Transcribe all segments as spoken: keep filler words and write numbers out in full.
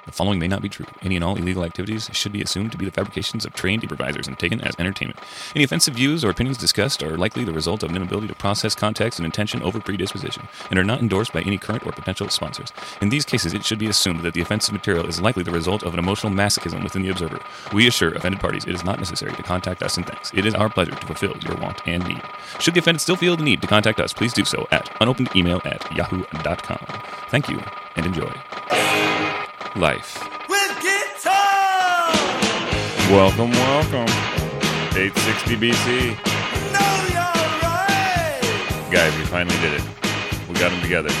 The following may not be true. Any and all illegal activities should be assumed to be the fabrications of trained improvisers and taken as entertainment. Any offensive views or opinions discussed are likely the result of an inability to process context and intention over predisposition, and are not endorsed by any current or potential sponsors. In these cases, it should be assumed that the offensive material is likely the result of an emotional masochism within the observer. We assure offended parties it is not necessary to contact us, and thanks. It is our pleasure to fulfill your want and need. Should the offended still feel the need to contact us, please do so at unopened email at yahoo dot com. Thank you, and enjoy. Life. With guitar! Welcome, welcome. eight sixty B C. No, you're right! Guys, we finally did it. We got them together.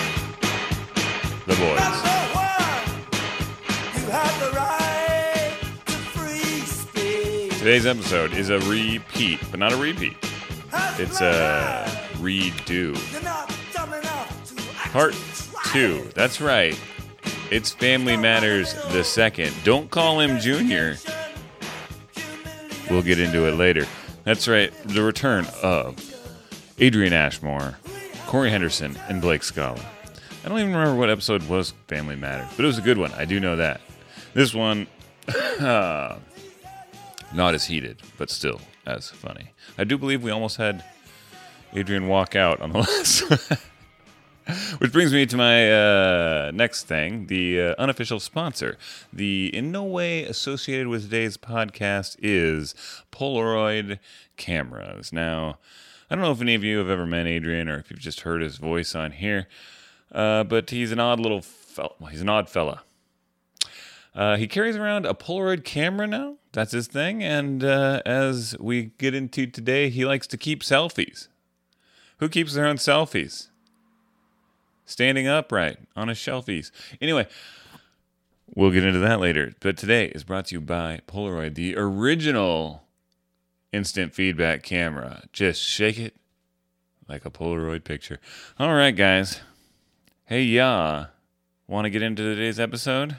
The boys. Number one, you have the right to free speech. Today's episode is a repeat, but not a repeat. It's a redo. You're not dumb enough to actually Part try two. it. That's right. It's Family Matters the Second. Don't call him Junior. We'll get into it later. That's right. The return of Adrian Ashmore, Corey Henderson, and Blake Scala. I don't even remember what episode was Family Matters, but it was a good one. I do know that. This one, uh, not as heated, but still as funny. I do believe we almost had Adrian walk out on the last one. Which brings me to my uh, next thing, the uh, unofficial sponsor. The in no way associated with today's podcast is Polaroid cameras. Now, I don't know if any of you have ever met Adrian or if you've just heard his voice on here, uh, but he's an odd little fella. Well, he's an odd fella. Uh, he carries around a Polaroid camera now. That's his thing. And uh, as we get into today, he likes to keep selfies. Who keeps their own selfies? Standing upright on his shelfies. Anyway, we'll get into that later. But today is brought to you by Polaroid, the original instant feedback camera. Just shake it like a Polaroid picture. All right, guys. Hey, yeah. Want to get into today's episode?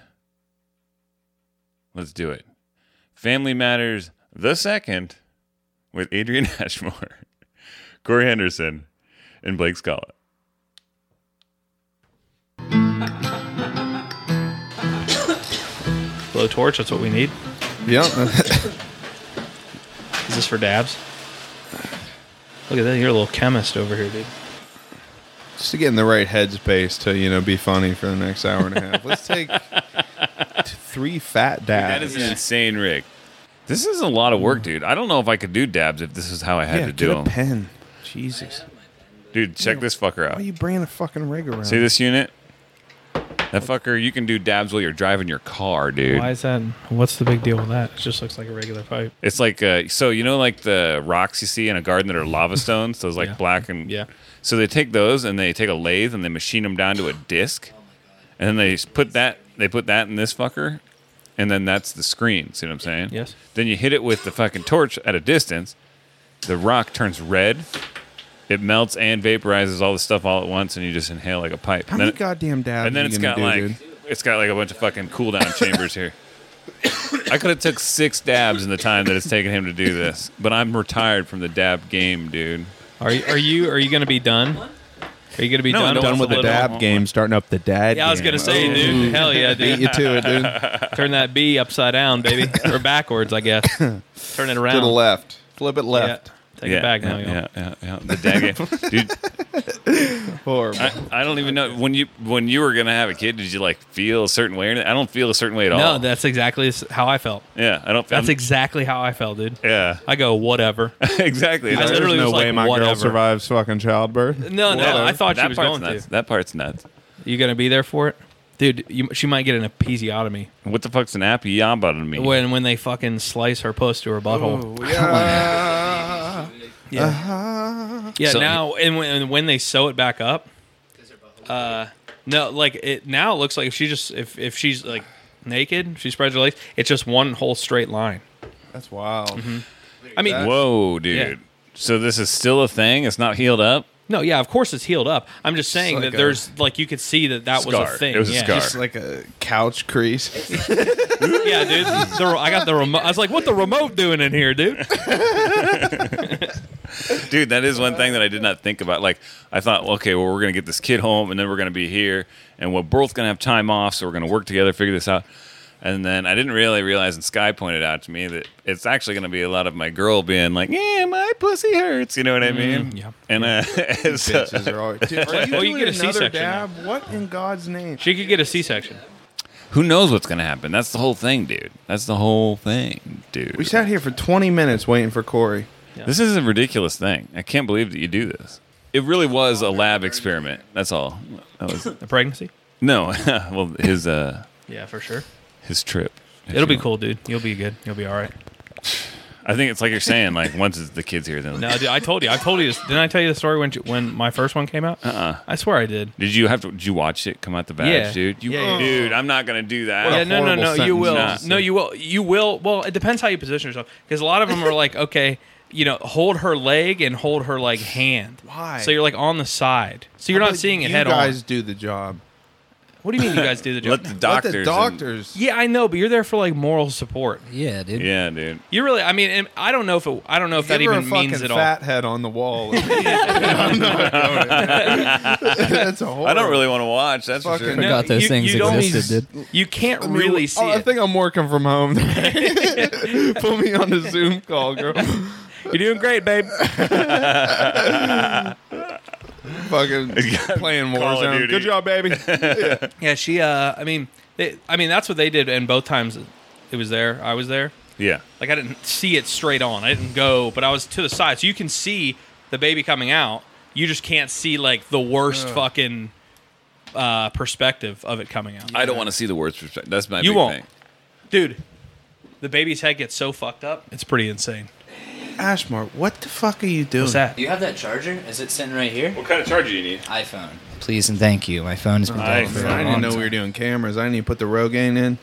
Let's do it. Family Matters the Second with Adrian Ashmore, Corey Henderson, and Blake Scala. Blowtorch, that's what we need. Yeah. Is this for dabs? Look at that, you're a little chemist over here, dude. Just to get in the right headspace to, you know, be funny for the next hour and a half. Let's take t- three fat dabs. That is an insane rig. This is a lot of work, dude. I don't know if I could do dabs if this is how I had yeah, to get do a them. pen. Jesus. Dude, check this fucker Why out. are you bringing a fucking rig around? See this unit? That fucker, you can do dabs while you're driving your car, dude. Why is that? What's the big deal with that? It just looks like a regular pipe. It's like, uh, so you know like the rocks you see in a garden that are lava stones? Those like Yeah. black and... Yeah. So they take those and they take a lathe and they machine them down to a disc. And then they put that, they put that in this fucker. And then that's the screen. See what I'm saying? Yes. Then you hit it with the fucking torch at a distance. The rock turns red. It melts and vaporizes all the stuff all at once, and you just inhale like a pipe. How And many then, goddamn dabs and then are it's you got gonna like do, dude? it's got like a bunch of fucking cool down chambers here. I could have took six dabs in the time that it's taken him to do this, but I'm retired from the dab game, dude. Are you are you are you gonna be done? Are you gonna be No, done? no, Done it's with a the little- dab game, starting up the dad Yeah, I was game. gonna say, Oh. dude. Hell yeah, Beat dude. you to it, dude. Turn that B upside down, baby, or backwards, I guess. Turn it around. To the left. Flip it left. Yeah. Take yeah, it back yeah, now, y'all. yeah, yeah, yeah. The dab game, dude. Horrible. I, I don't even know when you when you were gonna have a kid. Did you like feel a certain way? Or anything? I don't feel a certain way at all. No, that's exactly s- how I felt. yeah, I don't. That's I'm- exactly how I felt, dude. yeah, I go, whatever. exactly. I That's- literally There's no was way like, my whatever. girl survives fucking childbirth. No, no, Well, I thought she that was part's going nuts. to. That part's nuts. You gonna be there for it, dude? You, she might get an episiotomy What the fuck's an episiotomy? when when they fucking slice her puss to her butthole. Oh, yeah. Yeah, Uh-huh. yeah. So- now and when, and when they sew it back up, uh, no, like it now it looks like if she just if if she's like naked, she spreads her legs, it's just one whole straight line. That's wild. I mean, Whoa, dude. Yeah. So this is still a thing? It's not healed up? no, yeah, of course it's healed up. I'm just saying like that a- thers like you could see that that was Scar. a thing. It was a yeah. scar. Just like a couch crease. Yeah, dude. The, I got the remote. I was like, "What the remote doing in here, dude?" Dude, that is one thing that I did not think about. Like, I thought, okay, well, we're going to get this kid home, and then we're going to be here, and we're both going to have time off, so we're going to work together, figure this out. And then I didn't really realize, and Sky pointed out to me that it's actually going to be a lot of my girl being like, "Yeah, my pussy hurts." You know what I mean? yeah. And uh, so- Bitches are always, Dude, are you Well, you doing get a another C-section dab? What in God's name? She could get a C-section. who knows what's going to happen? That's the whole thing, dude. That's the whole thing, dude. We sat here for twenty minutes waiting for Corey. This is a ridiculous thing. I can't believe that you do this. It really was a lab experiment. That's all. That was A pregnancy? no. Well, his uh, Yeah, for sure. his trip. if It'll you be will. cool, dude. You'll be good. You'll be all right. I think it's like you're saying, like once it's the kids here, then. No, dude, I told you. I told you this. Didn't I tell you the story when when my first one came out? Uh-uh. I swear I did. Did you have to? Did you watch it come out the badge, Yeah. dude? You, Yeah, yeah. dude, I'm not gonna do that. What a Yeah, no, no, horrible no. You sentence will. Nah. No, you will. You will. Well, it depends how you position yourself. Because a lot of them are like, okay, you know, hold her leg and hold her like hand. Why? So you're like on the side. So you're How not about seeing it you head guys on. do the job. What do you mean you guys do the Let job? the doctors. Let the and- doctors. Yeah, I know, but you're there for like moral support. Yeah, dude. yeah, dude. You really. I mean, and I don't know if it. I don't know if that Give her even a fucking means it all. fat head on the wall. I'm not going. That's a horror. I don't really want to watch. That's for Fucking- sure. No, Forgot those you- things you don't- existed, dude. You can't I mean, really see oh, I it. think I'm working from home. Put me on the Zoom call, girl. You're doing great, babe. Fucking playing Call of Warzone. Duty. Good job, baby. Yeah, she. Uh, I mean, it, I mean that's what they did, and both times it was there. I was there. Yeah. Like I didn't see it straight on. I didn't go, but I was to the side, so you can see the baby coming out. You just can't see like the worst fucking uh, perspective of it coming out. I don't want to see the worst perspective. That's my You big won't. thing. Dude, the baby's head gets so fucked up. It's pretty insane. Ashmore, what the fuck are you doing? What's that? Do you have that charger? Is it sitting right here? What kind of charger do you need? iPhone. Please and thank you. My phone has been dead for a I long didn't know time. we were doing cameras. I didn't put the Rogaine in.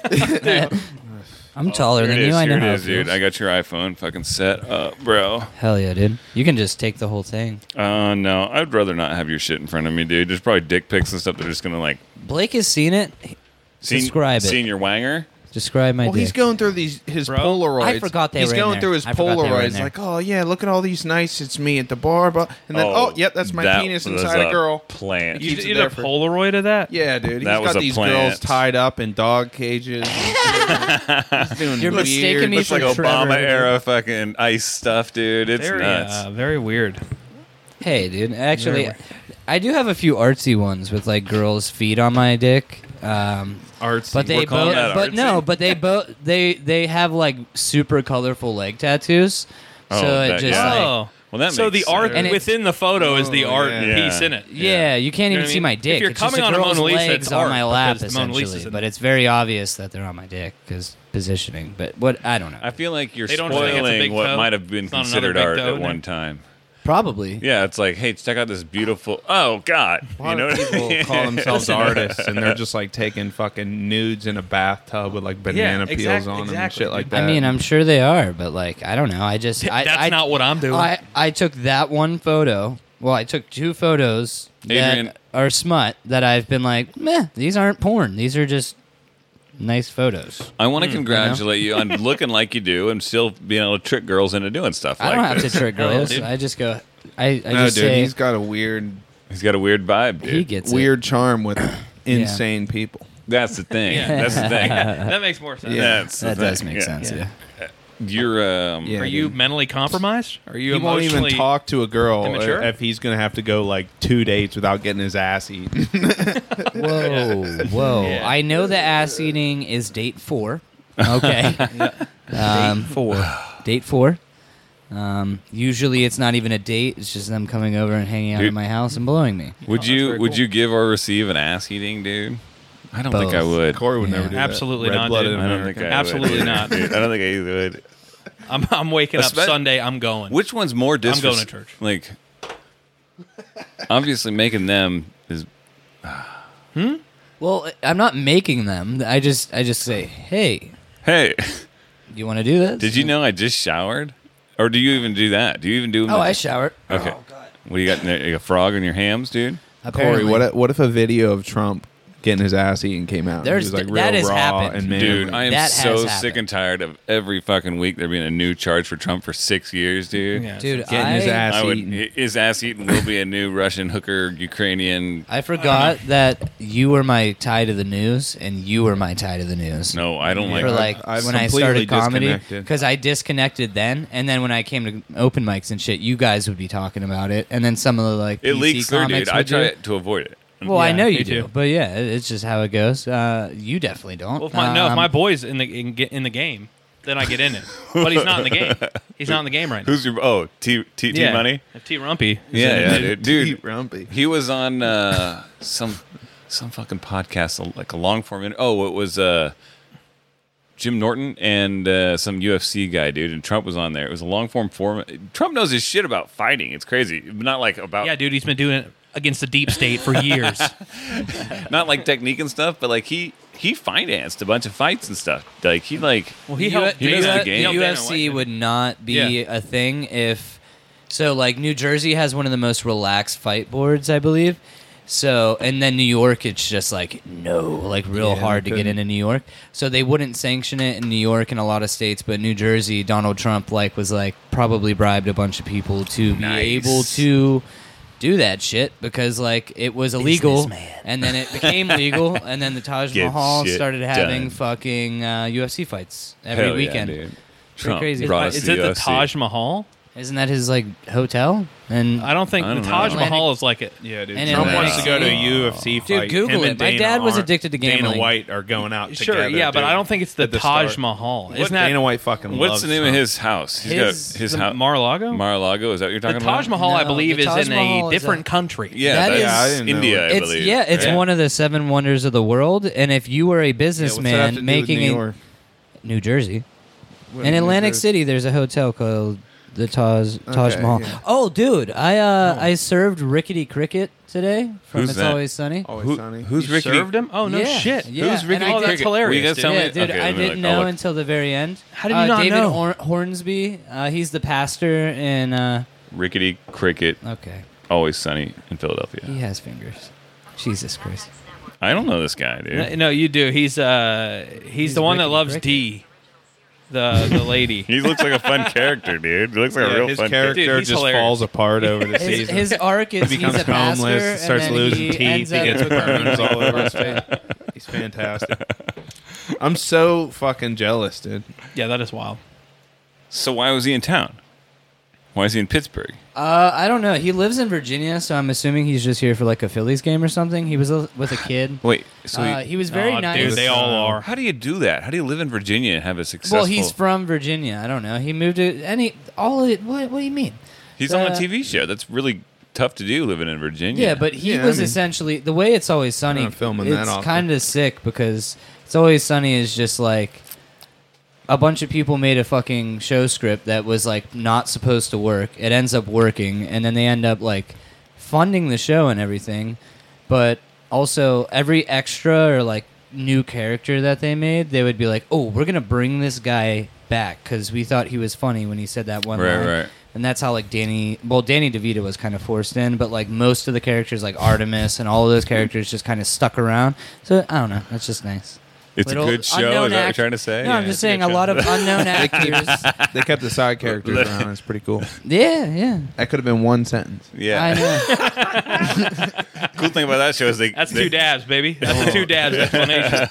I'm taller Here than it you. is. I know Here how it it is, dude. feels. I got your iPhone fucking set up, bro. Hell yeah, dude. You can just take the whole thing. Uh, no, I'd rather not have your shit in front of me, dude. There's probably dick pics and stuff that are just gonna like. Blake has seen it. Seen, Describe it. Seen your wanger? Describe my Well, dick. he's going through these his Bro, Polaroids. I forgot they He's were in going there. through his I forgot they were in Polaroids, there. like, oh yeah, look at all these nice. It's me at the bar, but and then Oh, oh, yep, that's my that penis was inside a a girl. Plant. You keeps it did there a for- Polaroid of that? Yeah, dude. He's That was got a these plant. girls tied up in dog cages. He's doing You're weird- mistaking me Looks for like Trevor. Obama era fucking ice stuff, dude. It's Very, nuts. uh, very weird. Hey, dude. Actually, Very I do have a few artsy ones with like girls' feet on my dick. Um, artsy. but they We're calling both, that but artsy? no, but they both they they have like super colorful leg tattoos. Oh, so it that- just yeah. like Oh. Well, that so makes the art sense. And it- within the photo is the Oh, art yeah. piece in it. yeah, you can't You know even what I see mean? my If dick. you're It's just coming a on a girl's Mona Lisa, legs it's on art my lap because the Mona Lisa's essentially, in but it. it's very obvious that they're on my dick because positioning. But what I don't know. I feel like you're They don't think it's a spoiling big what toe? might have been It's not considered another art big toe at in one there? time. Probably. Yeah, it's like, hey, check out this beautiful. Oh God, A lot you know of what I people mean? call themselves artists, and they're just like taking fucking nudes in a bathtub with like banana exact- peels on them and exactly, shit like dude. that. I mean, I'm sure they are, but like I don't know. I just I, That's I, not what I'm doing. I I took that one photo. Well, I took two photos Adrian- that are smut that I've been like, meh, these aren't porn. These are just nice photos. I Hmm, want to congratulate you on looking like you do and still being able to trick girls into doing stuff I like don't have this. to trick No, girls. dude. I just go. I, I no, just dude, say he's got a weird, He's got a weird vibe, dude. he gets weird charm with insane people. That's the thing. Yeah. That's the thing. that makes more sense. Yeah. That's it. the That does thing. make Yeah. sense. Yeah. You're um. Yeah, Are you dude. mentally compromised? Are you He won't even emotionally talk to a girl immature? if he's gonna have to go like two dates without getting his ass eaten. Whoa, whoa! Yeah. I know the ass eating is date four. Okay. um, four? date four. Um, usually it's not even a date. It's just them coming over and hanging out Dude. at my house and blowing me. Would that's you very would cool. you give or receive an ass eating, dude? I don't think I Both. would. Corey would Yeah. never do that. Absolutely not, Red-blooded dude. I don't think American. I Absolutely would. not. Dude, I don't think I would. I'm, I'm waking up Espe- Sunday. I'm going. Which one's more disres- I'm going to church. Like, obviously, making them is Well, I'm not making them. I just, I just say, hey, hey. you want to do this? Did you know I just showered? Or do you even do that? Do you even do? Oh, I showered. Okay. What do you got? in there? You got a frog in your hams, dude? Corey, what if, what if a video of Trump getting his ass eaten came out. There's- he was like that real has raw happened. and manly. Dude, I am That so has sick happened. and tired of every fucking week there being a new charge for Trump for six years, dude. Yeah, Dude, it's- getting I, his ass I would, eaten. his ass eaten will be a new Russian hooker, Ukrainian. I forgot that you were my tie to the news, and you were my tie to the news. No, I don't like. For like I've when I completely started comedy, disconnected. because I disconnected then, and then when I came to open mics and shit, you guys would be talking about it, and then some of the like it P C leaks through, comics dude. I would try do. to avoid it. Well, I Yeah, know you me do, too. but yeah, it- it's just how it goes. Uh, you definitely don't. Well, if my, no, if Um, my boy's in the in, get in the game, then I get in it. But he's not in the game. He's not in the game right now. Who's your? Oh, T T T yeah. Money. If T Rumpy. is Yeah, in yeah, it, dude. dude. Rumpy. He was on uh, some some fucking podcast, like a long form. In- oh, it was uh, Jim Norton and uh, some U F C guy, dude. And Trump was on there. It was a long form form. Trump knows his shit about fighting. It's crazy. Not like about Yeah, dude, he's been doing it against the deep state for years. not like technique and stuff, but like he he financed a bunch of fights and stuff. Like he like Well, he U- helped. he knows U- the game. the Dana U F C White. would not be Yeah. a thing if so. Like New Jersey has one of the most relaxed fight boards, I believe. So, and then New York, it's just like no, like real Yeah, hard to get couldn't. into New York. So they wouldn't sanction it in New York and a lot of states, but New Jersey, Donald Trump like was like probably bribed a bunch of people to be Nice. able to do that shit because like it was illegal, Businessman. and then it became legal, and then the Taj Get Mahal shit started having done. fucking uh, U F C fights every hell yeah, weekend. dude. Pretty Trump crazy. brought Is, us is to it the U F C. Taj Mahal? Isn't that his like hotel? And I don't think I don't the know. Taj Atlantic- Mahal is like it. Yeah, dude. And Trump in wants to go to a Atlantic U F C Dude, fight. Google Him it. and My Dana dad was aren't- addicted to Dana gambling. White are going out Sure, together. yeah, but dude, I don't think it's the, at the Taj start. Mahal. What Isn't that Dana White fucking What's loves the name Trump. of his house? He's His- got his the house. Mar-a-Lago? Mar-a-Lago. Is that what you're the talking Taj about? Mahal, I No, believe, the is Taj in Mahal a is different a- country. Yeah, That that's is- I didn't know India, that. I It's believe. yeah, it's Yeah. one of the seven wonders of the world. And if you were a Yeah, what's that have to businessman do with making New a York? New Jersey, What, in New Atlantic Jersey? City, there's a hotel called the Taj Taj Okay, Mahal. yeah. Oh, dude, I uh, I served Rickety Cricket today from Who's It's that? Always Sunny. Always Who, sunny. who's You Ricky? served him? Oh, no Yeah, shit. yeah. Who's And Ricky? I Oh, that's did- hilarious. Will you guys dude. tell me? Yeah, dude, Okay, I let me didn't look. I'll know look. until the very end. How did you uh, not David know? Hor- Hornsby, uh, he's the pastor in. Uh, Rickety Cricket, okay, Always Sunny in Philadelphia. he has fingers. Jesus Christ. I don't know this guy, dude. No, no, you do. He's uh, he's, He's the one that Ricky loves Cricket. D, the the lady. He looks like a fun character, dude. He looks like a Yeah, real his fun character Dude, he's just hilarious. falls apart over the His, season. his arc is he becomes he's a pastor, homeless, and starts then losing he teeth, ends he up gets with burns all over his face. He's fantastic. I'm so fucking jealous, dude. Yeah, that is wild. So why was he in town? Why is he in Pittsburgh? Uh, I don't know. He lives in Virginia, so I'm assuming he's just here for like a Phillies game or something. He was a, with a kid. Wait, so Uh, he, he was very Aw, nice. Dude, they all Uh, are. how do you do that? How do you live in Virginia and have a successful? well, he's from Virginia. I don't know. He moved to any all. Of it, what, what do you mean? He's on a uh, T V show. That's really tough to do living in Virginia. Yeah, but he Yeah, was I mean- essentially the way It's Always Sunny. not filming that It's often. kind of sick because It's Always Sunny is just like a bunch of people made a fucking show script that was like not supposed to work. It ends up working, and then they end up like funding the show and everything. But also every extra or like new character that they made, they would be like, "Oh, we're gonna bring this guy back because we thought he was funny when he said that one Right, line." right. And that's how like Danny, well, Danny DeVito was kind of forced in, but like most of the characters, like Artemis and all of those characters, just kind of stuck around. So I don't know. That's just nice. It's Little a good show. Is unknown that what you're act- trying to say? No, I'm Yeah, just it's a saying good a show. lot of unknown actors. They kept the side characters around. It's pretty cool. Yeah, yeah. That could have been one sentence. Yeah. I know. Cool thing about that show is they. That's they, two dabs, baby. That's the two dabs explanation.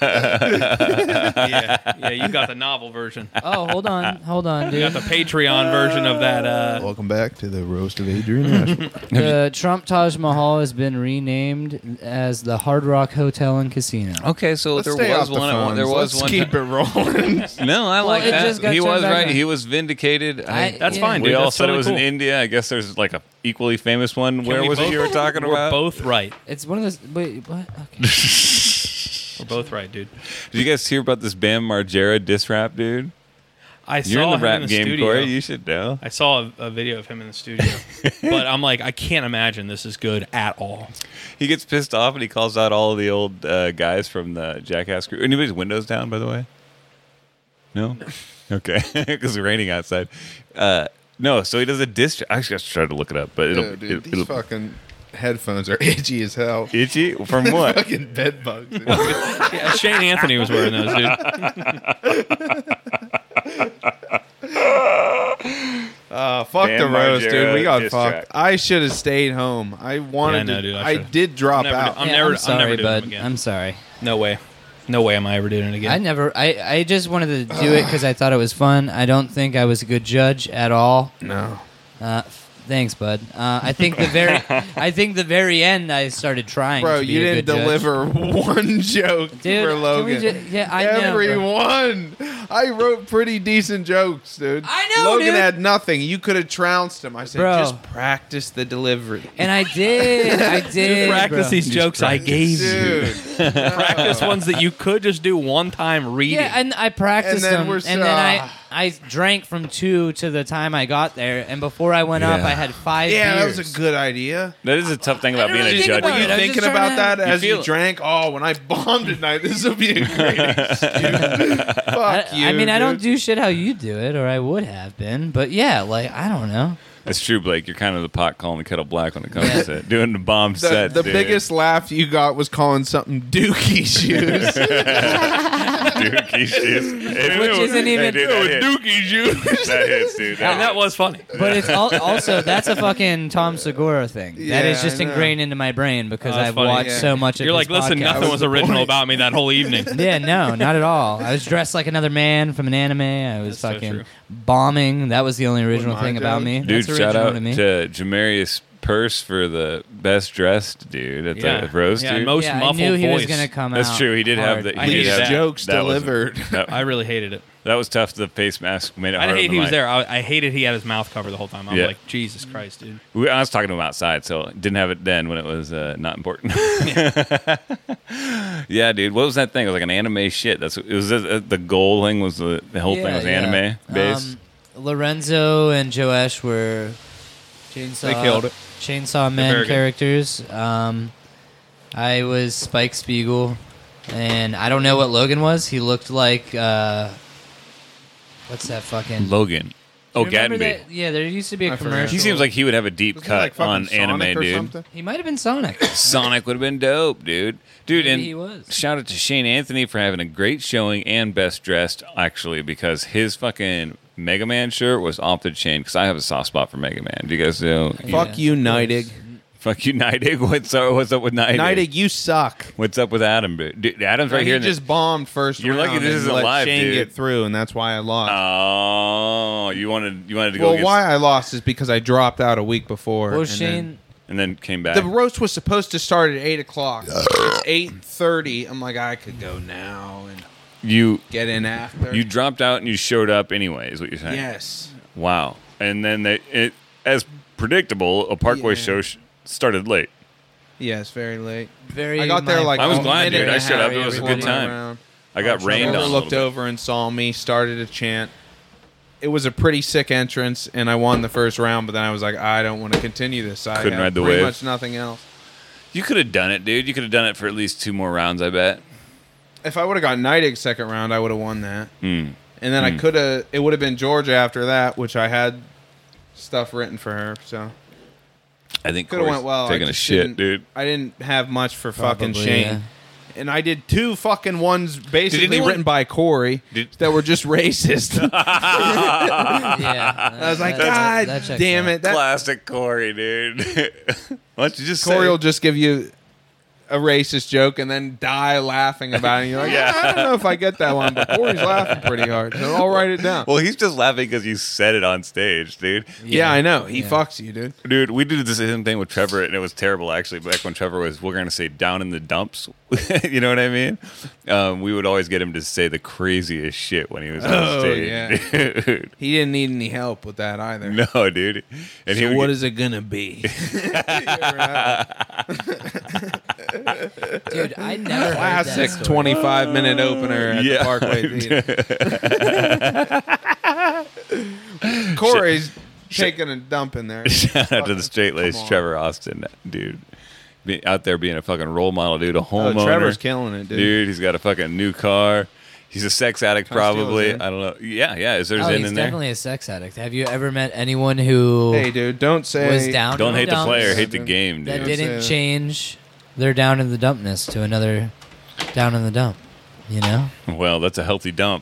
yeah, yeah, you got the novel version. Oh, hold on, hold on, You got dude. the Patreon version of that. Uh, Welcome back to the roast of Adrian Ashmore. The Trump Taj Mahal has been renamed as the Hard Rock Hotel and Casino. Okay, so Let's there stay was off the one. at one- phones. There was Let's one. keep it rolling. No, I like it that. just got He turned was back right. on. He was vindicated. I, I- that's yeah. fine, dude. we all That's said it totally was cool. in India. I guess there's like a equally famous one. Can Where we was both- it you were talking We're about? both right. It's one of those. Wait, what? Okay. We're both right, dude. Did you guys hear about this Bam Margera diss rap, dude? I You're saw in the him rap in the game, studio. Corey. You should know. I saw a, a video of him in the studio, but I'm like, I can't imagine this is good at all. He gets pissed off and he calls out all of the old uh, guys from the Jackass crew. Anybody's windows down, by the way? No? Okay. Because it's raining outside. Uh, no, so he does a diss track. I actually just tried to look it up, but it'll, Yeah, dude, it, these it'll fucking headphones are itchy as hell. Itchy? From what? Fucking bed bugs. Yeah, Shane Anthony was wearing those, dude. Uh, fuck Damn the roast, Margera dude. We got diss fucked. track. I should have stayed home. I wanted Yeah, I know, to. dude. I I, should've. did drop I'm never out. do- I'm Yeah, never- I'm sorry, never doing them bud. again. I'm sorry. No way. No way am I ever doing it again. I never. I, I just wanted to do it because I thought it was fun. I don't think I was a good judge at all. No. Uh, f- thanks, bud. Uh, I think the very. I think the very end I started trying. Bro, to be you a didn't good judge. deliver one joke Dude, for can we Logan. ju- yeah, I know, Every bro. one. I wrote pretty decent jokes, dude. I know, Logan dude. had nothing. You could have trounced him. I said, Bro. just practice the delivery. And I did. I did. practice bro. these jokes I gave you. Dude. Practice ones that you could just do one time reading. Yeah, and I practiced And then them, we're and so- then I I drank from two to the time I got there, and before I went up, Yeah. I had five. Yeah, that beers. was a good idea. That is a tough thing about I being don't a think judge. about Were you it. I was thinking just about trying that to- as You you, feel- drank? Oh, when I bombed tonight, this will be a great excuse. Fuck I, you. I mean, I don't dude. do shit how you do it, or I would have been. But yeah, like I don't know. That's true, Blake. You're kind of the pot calling the kettle black when it comes to it. Doing the bomb The, set. the biggest laugh you got was calling something Dookie shoes. Dookie shoes. Hey, Which dude, isn't hey, even- dude, that hits. Dookie shoes. That hits, dude. and that was funny. But it's al- also that's a fucking Tom Segura thing. that Yeah, is just I know. ingrained into my brain because Oh, that's I've funny. watched Yeah. so much. You're of like, his listen, podcast. nothing was the original point. about me that whole evening. Yeah, no, not at all. I was dressed like another man from an anime. I was That's so fucking true. bombing. That was the only original my thing about joke. me. Dude, That's shout original out to me. to Jamarius Purse for the best dressed dude at Yeah. the roast. Yeah, dude. and most yeah, I muffled knew he voice. was gonna come That's out. true. He did have hard. the. I He hated did have that. Jokes that was- delivered. that, I really hated it. that was tough. The face mask made it I hard. didn't hate on he the was mic. there. I, I hated he had his mouth covered the whole time. I'm Yeah. like, Jesus Christ, dude. We, I was talking to him outside, so didn't have it then when it was uh, not important. Yeah, dude. What was that thing? It was like an anime shit. That's it was. Uh, the goal thing was the, the whole thing Yeah, was yeah. anime based. Um, Lorenzo and Joesh were chainsaw. They killed it. Chainsaw very Men good. characters. Um, I was Spike Spiegel, and I don't know what Logan was. He looked like uh, what's that fucking Logan. Oh, Do you remember Gattenby. that? Yeah, there used to be a I forgot. commercial. He seems like he would have a deep Wasn't it cut like fucking on anime, Sonic or dude. something? he might have been Sonic. Sonic would have been dope, dude. Dude, Maybe and he was. shout out to Shane Anthony for having a great showing and best dressed, actually, because his fucking Mega Man shirt was off the chain. Because I have a soft spot for Mega Man. Do you guys know? Yeah. Fuck you, Nightig. Fuck you, Nightig. What's up? What's up with Nightig? Nightig, you suck. What's up with Adam? Dude, Dude, Adam's right he here. in the- just bombed first You're lucky round this and isn't let live, Shane dude. get through, and that's why I lost. Oh, you wanted you wanted to go well, get, why I lost is because I dropped out a week before. Well, and then- Shane. and then came back. The roast was supposed to start at eight o'clock. It's eight thirty. I'm like, I could go now and you get in after. you dropped out and you showed up anyway. Is what you're saying? yes. Wow. And then they it as predictable, a Parkway Yeah. show sh- started late. Yes, very late. Very. I got there like I was a glad, minute dude. and I a showed up. half It was a before good my time. round. I got rained on. Trevor a looked little bit. over and saw me, started a chant. It was a pretty sick entrance, and I won the first round. But then I was like, I don't want to continue this. I Couldn't have ride the pretty wave. much nothing else. You could have done it, dude. You could have done it for at least two more rounds. I bet. If I would have got Nightig second round, I would have won that. Hmm. And then I Hmm. could have. It would have been Georgia after that, which I had stuff written for her. So I think could have Corey's went well. I taking a just shit, didn't- dude. I didn't have much for fucking Probably, Shane. yeah. And I did two fucking ones basically anyone- written by Corey Did- that were just racist. Yeah. I was like, that- God that checks damn out. it. That, Classic Corey, dude. Why don't you just Corey say? will just give you a racist joke and then die laughing about it. And you're like, Yeah. I don't know if I get that one, but Corey's laughing pretty hard. So I'll write it down. Well, he's just laughing because you said it on stage, dude. yeah, I know. He Yeah. fucks you, dude. Dude, we did the same thing with Trevor, and it was terrible, actually. Back when Trevor was, we're going to say down in the dumps. You know what I mean? Um, we would always get him to say the craziest shit when he was on Oh, stage. yeah. Dude. He didn't need any help with that either. No, dude. And he So would what get- is it gonna be? Dude, I never Classic heard that story. twenty-five minute opener at Yeah. the Parkway Theater. Corey's taking a dump in there. Shout out to the straight Come laced on. Trevor Austin, dude. Be, out there being a fucking role model, dude. A Oh, homeowner. Trevor's killing it, dude. Dude, he's got a fucking new car. He's a sex addict, Can I steal probably. his in? I don't know. Yeah, yeah. Is there Oh, Zin he's in there? definitely a sex addict. Have you ever met anyone who Hey, dude, don't say. was down Don't in the hate the dumps player, hate the game, that dude. didn't say- change their down in the dumpness to another down in the dump? You know? Well, that's a healthy dump.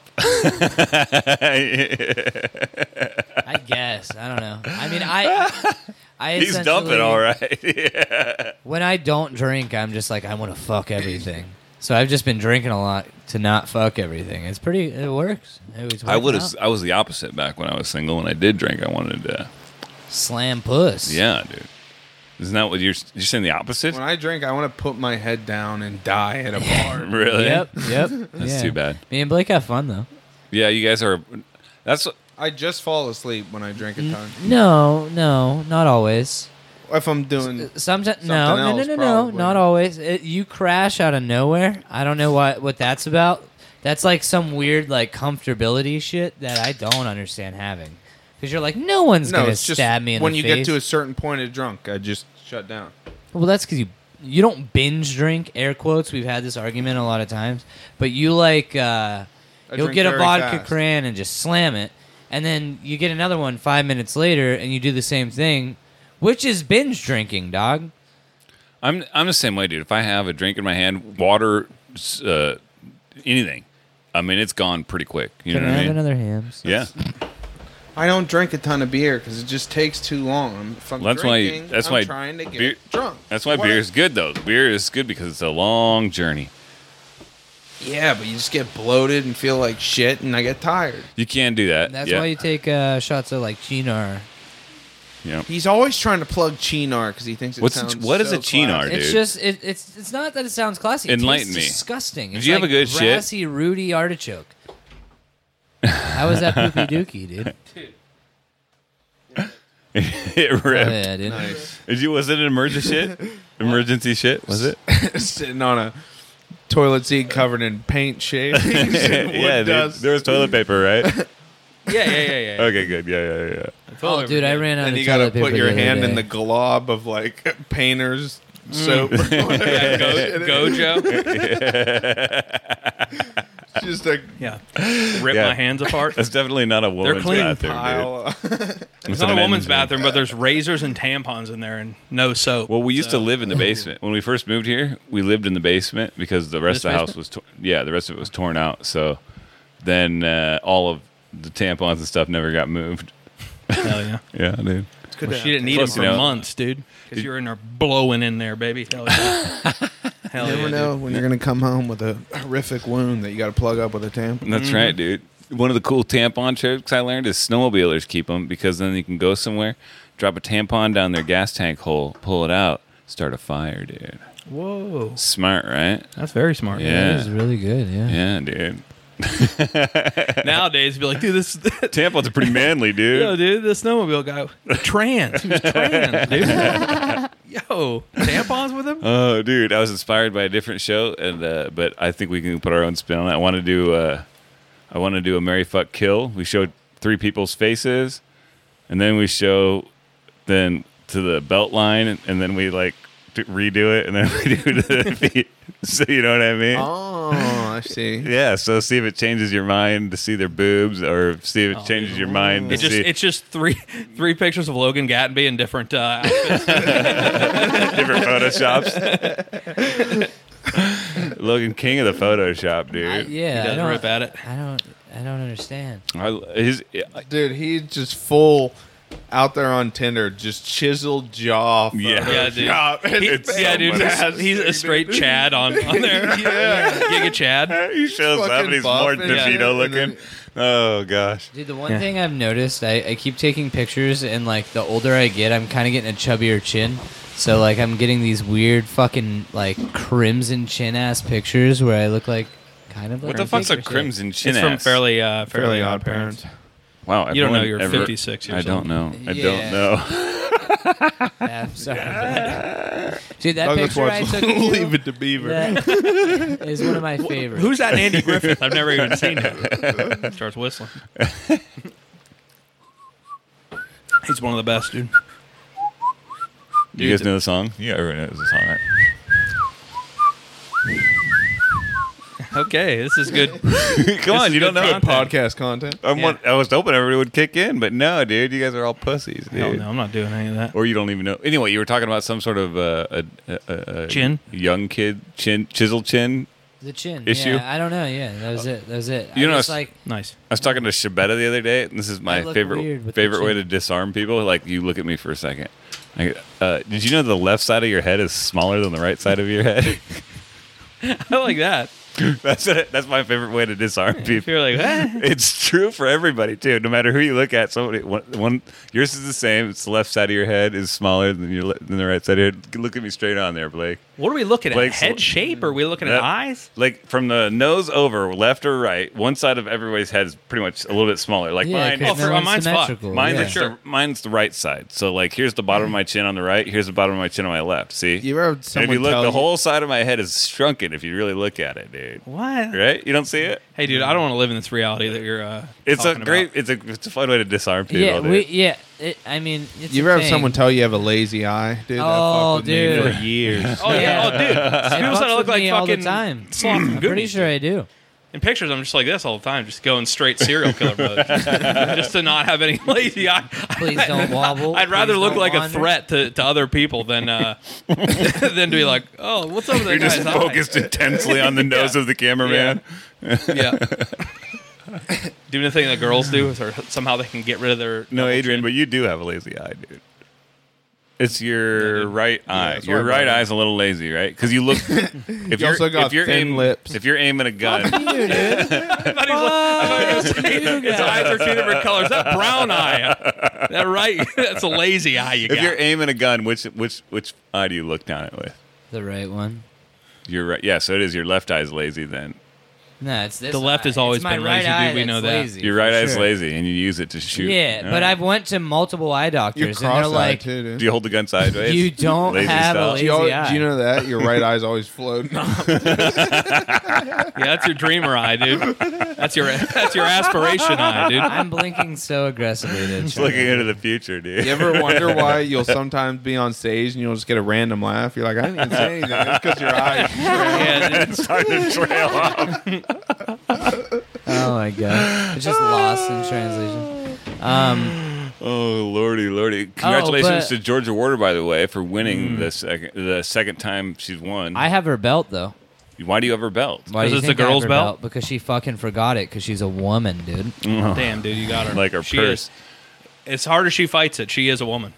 I guess. I don't know. I mean, I. I He's dumping essentially- all right. Yeah. When I don't drink, I'm just like, I want to fuck everything. So I've just been drinking a lot to not fuck everything. It's pretty. It works. It was I would working have. out. I was the opposite back when I was single. When I did drink, I wanted to. Slam puss. Yeah, dude. Isn't that what you're? You're saying the opposite? When I drink, I want to put my head down and die at a bar. Really? Yep. Yep. That's Yeah. too bad. Me and Blake have fun though. Yeah, you guys are. That's. I just fall asleep when I drink a ton. No, no, not always. If I'm doing, Sometimes Something no, no, no, else, no, no, probably. not always. It, you crash out of nowhere. I don't know what what that's about. That's like some weird like comfortability shit that I don't understand having. Because you're like, no one's no, gonna it's just stab me in when the you face. get to a certain point of drunk, I just shut down. Well, that's because you you don't binge drink. Air quotes. We've had this argument a lot of times, but you like uh, I you'll drink get a very vodka fast. cran and just slam it, and then you get another one five minutes later, and you do the same thing, which is binge drinking, dog. I'm. I'm the same way, dude. If I have a drink in my hand, water, uh, anything, I mean, it's gone pretty quick. You Can know I what I have mean? another Hams? Yeah. I don't drink a ton of beer because it just takes too long. If I'm Well, that's why- drinking, that's I'm why trying to get beer- drunk. That's why What beer I- is good, though. Beer is good because it's a long journey. Yeah, but you just get bloated and feel like shit, and I get tired. You can do that. That's yeah. why you take uh, shots of like Chinar. Yeah. He's always trying to plug Chinar because he thinks it What's a- sounds what is so a Chinar, classy. dude? It's just it, it's it's not that it sounds classy. It Enlighten tastes me. disgusting. If It's you have like a good shit- grassy, rooty artichoke. How was that poopy dookie, dude? it Oh, ripped. yeah, dude. Nice. Is you, was it an emergency shit? Emergency shit? Was it? Sitting on a toilet seat covered in paint shavings and wood yeah, dude. dust. There was toilet paper, right? Yeah, yeah, yeah, yeah. Okay, good. Yeah, yeah, yeah. Oh, dude, I ran out and of you gotta toilet paper put your the other hand in day. the glob of like painter's soap. or Mm. whatever Yeah, that go, shit go, is. Joe. Just a Yeah. Rip Yeah. my hands apart. That's definitely not a woman's clean bathroom, pile. dude. It's not a woman's bathroom, but there's razors and tampons in there and no soap. Well, we used So- to live in the basement. When we first moved here, we lived in the basement because the rest This of the house was, to- yeah, the rest of it was torn out. So then uh, all of the tampons and stuff never got moved. Hell yeah. Yeah, dude. Good Well, to she didn't need Plus, them for you know- months, dude. Because you were in there blowing in there, baby. Hell yeah. Hell You yeah, never dude. know when you're gonna come home with a horrific wound that you got to plug up with a tampon. That's right, dude. One of the cool tampon tricks I learned is snowmobilers keep them because then you can go somewhere, drop a tampon down their gas tank hole, pull it out, start a fire, dude. Whoa. Smart, right? That's very smart. Yeah. That is really good, yeah. Yeah, dude. Nowadays, be like, dude, this. Tampons are pretty manly, dude. Yo, dude, the snowmobile guy, trans. He was trans, dude. Yo, tampons with him? Oh, dude, I was inspired by a different show, and uh, but I think we can put our own spin on it. I want to do, uh, I want to do a Marry Fuck Kill. We showed three people's faces, and then we show then to the belt line, and, and then we like d- redo it, and then we do to the feet. So you know what I mean? Oh, I see. Yeah. So see if it changes your mind to see their boobs, or see if it changes your mind to It's just see it's just three three pictures of Logan Gattenby in different uh, outfits. different photoshops. Logan King of the Photoshop, dude. I, yeah, He I does don't, rip at it. I don't, I don't understand. I, his, Dude, he's just full out there on Tinder, just chiseled jaw. Yeah. Yeah, dude. Job. He- It's yeah, so dude. He's, nasty, he's a straight dude. Chad on, on there. Yeah. Giga Chad. he shows up Fucking and he's buff more and DeVito shit, looking. and Oh gosh. Dude, the one Yeah. thing I've noticed, I, I keep taking pictures, and like the older I get, I'm kind of getting a chubbier chin. So like I'm getting these weird fucking like crimson chin ass pictures where I look like kind of like What the fuck's a shit. crimson chin It's from ass? Fairly uh, Fairly, Fairly Odd Odd Parents. Parents. Wow, You don't know everyone you're ever- fifty-six years I don't old. know. I Yeah. don't know. Yeah, I'm sorry. Dude, that Douglas picture I wants took to of you, leave it to Beaver. that is one of my favorites. Who's that Andy Griffith? I've never even seen him. Starts whistling. He's one of the best, dude. You guys know the song? Yeah, everyone knows the song, right? Okay, this is good. Come on, you don't know. good Podcast content. I'm Yeah. one, I was hoping everybody would kick in, but no, dude. You guys are all pussies, dude. Hell no, I'm not doing any of that. Or you don't even know. Anyway, you were talking about some sort of uh, a, a, a, a Chin? young kid, chin, chisel chin. The chin Issue? Yeah, I don't know. Yeah, that was it. That was it. You I know, just, it's- like Nice. I was talking to Shabetta the other day, and this is my I look favorite weird with the favorite way chin. to disarm people. Like, you look at me for a second. Like, uh, did you know the left side of your head is smaller than the right side of your head? I like that. that's it. That's my favorite way to disarm If people. you're like, eh. It's true for everybody too. No matter who you look at, somebody one, one yours is the same. It's the left side of your head is smaller than your le- than the right side of your head. Look at me straight on there, Blake. What are we looking at? Blake's- Head shape? Or are we looking at That- eyes? Like from the nose over, left or right, one side of everybody's head is pretty much a little bit smaller. Like yeah, mine. 'cause Oh, for- no one's mine's fucked. symmetrical. Mine's, yeah. the, sure. mine's the right side. So like here's the bottom of my chin on the right. Here's the bottom of my chin on my left. See? You ever had And if someone you look, tell the you- whole side of my head is shrunken. If you really look at it, dude. What? Right? You don't see it? Hey, dude, I don't want to live in this reality that you're. Uh, It's a talking great. about. It's a. It's a fun way to disarm people. Yeah, dude. we, yeah. It, I mean, it's You a ever have thing. someone tell you you have a lazy eye, dude? That Oh, fucked with me dude. for years. Oh yeah. Oh, dude. It People fucks said I look with like me all the fucking time. Sloth from I'm pretty Goonies. sure I do. In pictures, I'm just like this all the time, just going straight serial killer mode, just to not have any lazy eye. Please don't wobble. I'd rather Please look don't like a wander. threat to, to other people than uh, than to be like, oh, what's up with that You're just guy's focused intensely on the nose of the cameraman. eye? Yeah. Doing the thing that girls do, or somehow they can get rid of their. No, double Adrian, chin. but you do have a lazy eye, dude. It's your Yeah, dude. right eye. that's Your why I right brought it eye's a little lazy, right? Because you look. If You you're, also got if you're thin aim- lips. If you're aiming a gun, You, dude. I thought he was like, I thought he was saying You his guys. eyes are two different colors. That brown eye, that right, that's a lazy eye you if got. you're aiming a gun, which which which eye do you look down it with? The right one. Your right. Yeah, so it is. Your left eye is lazy then. No, it's this. The left eye. has always It's my been right lazy, eye dude. We that's know that. lazy, Your right for eye is sure. lazy, and you use it to shoot. Yeah, All but right. I've went to multiple eye You're doctors, and they're cross-eyed like, too, dude. Do you hold the gun sideways? You don't Lazy have a style? lazy Do you, always, eye. do you know that your right eye's always floating? Yeah, that's your dreamer eye, dude. That's your that's your aspiration eye, dude. I'm blinking so aggressively. To Just try looking to- into the future, dude. You ever wonder why you'll sometimes be on stage and you'll just get a random laugh? You're like, I didn't say anything. It's because your eyes. Yeah, dude. It's starting to trail off. Oh my god, it's just lost in translation. Um, Oh lordy, lordy! Congratulations but- to Georgia Warder, by the way, for winning the second the second time she's won. I have her belt though. Why do you have her belt? Why do 'Cause you it's think the I have girl's her belt? Because she fucking forgot it. Because she's a woman, dude. Damn, dude, you got her. Like her She purse. is- As hard as she fights it, she is a woman.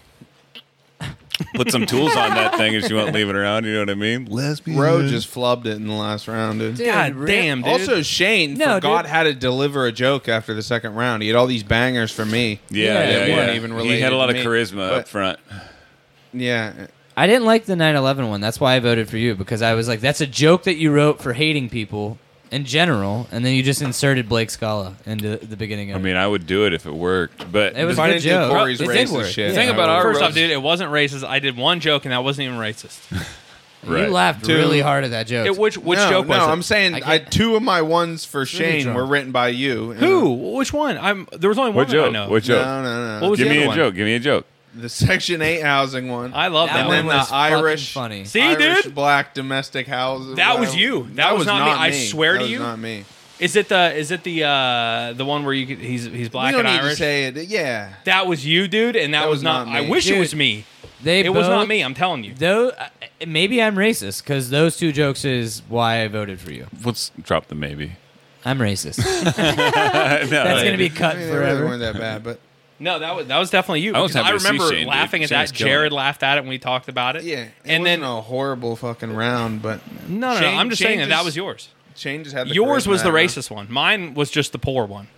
Put some tools on that thing and she won't leave it around. You know what I mean? Lesbian. Roe just flubbed it in the last round, dude. God re- damn, dude. Also, Shane No, forgot dude. how to deliver a joke after the second round. He had all these bangers for me. Yeah, Yeah, yeah, it yeah. wasn't even He related had a lot to of me, charisma but- up front. Yeah. I didn't like the nine eleven one. That's why I voted for you. Because I was like, that's a joke that you wrote for hating people in general, and then you just inserted Blake Scala into the beginning of I it. mean, I would do it if it worked, but It was If a I good didn't do joke. Corey's It did racist work. shit, Yeah. Thing I about would- our First off, roast- dude, it wasn't racist. I did one joke and that wasn't even racist. Right. You laughed Two. really hard at that joke. It, which which no, joke no, was it? I'm saying I I can't- two of my ones for really Shane drunk. were written by you. And- Who? Which one? I'm. There was only one What that I joke? know. What joke? No, no, no. What was Give the me other a one? joke. Give me a joke. The Section eight housing one. I love that that and one then one. the was fucking Irish- funny. See, Irish dude, black domestic housing. That was you. That was not me. I swear that to was you. not me. is it the is it the uh the one where you could, he's he's black you don't and need Irish? to say it. Yeah. That was you, dude, and that, That was, was not. not I me. wish it Dude, was me. They It was both- not me. I'm telling you. Though uh, maybe I'm racist because those two jokes is why I voted for you. Let's drop the maybe. I'm racist. no, That's gonna be I cut mean, they really forever. weren't that bad, but No, that was that was definitely you. I was because happy I to see remember Shane, dude. laughing at Shane's that. killing Jared it. laughed at it when we talked about it. yeah. It and wasn't then a horrible fucking round, but no, no, no. Shane- I'm just Shane saying that that just- was yours. Shane just had the Yours charisma was the that round. racist one. Mine was just the poor one,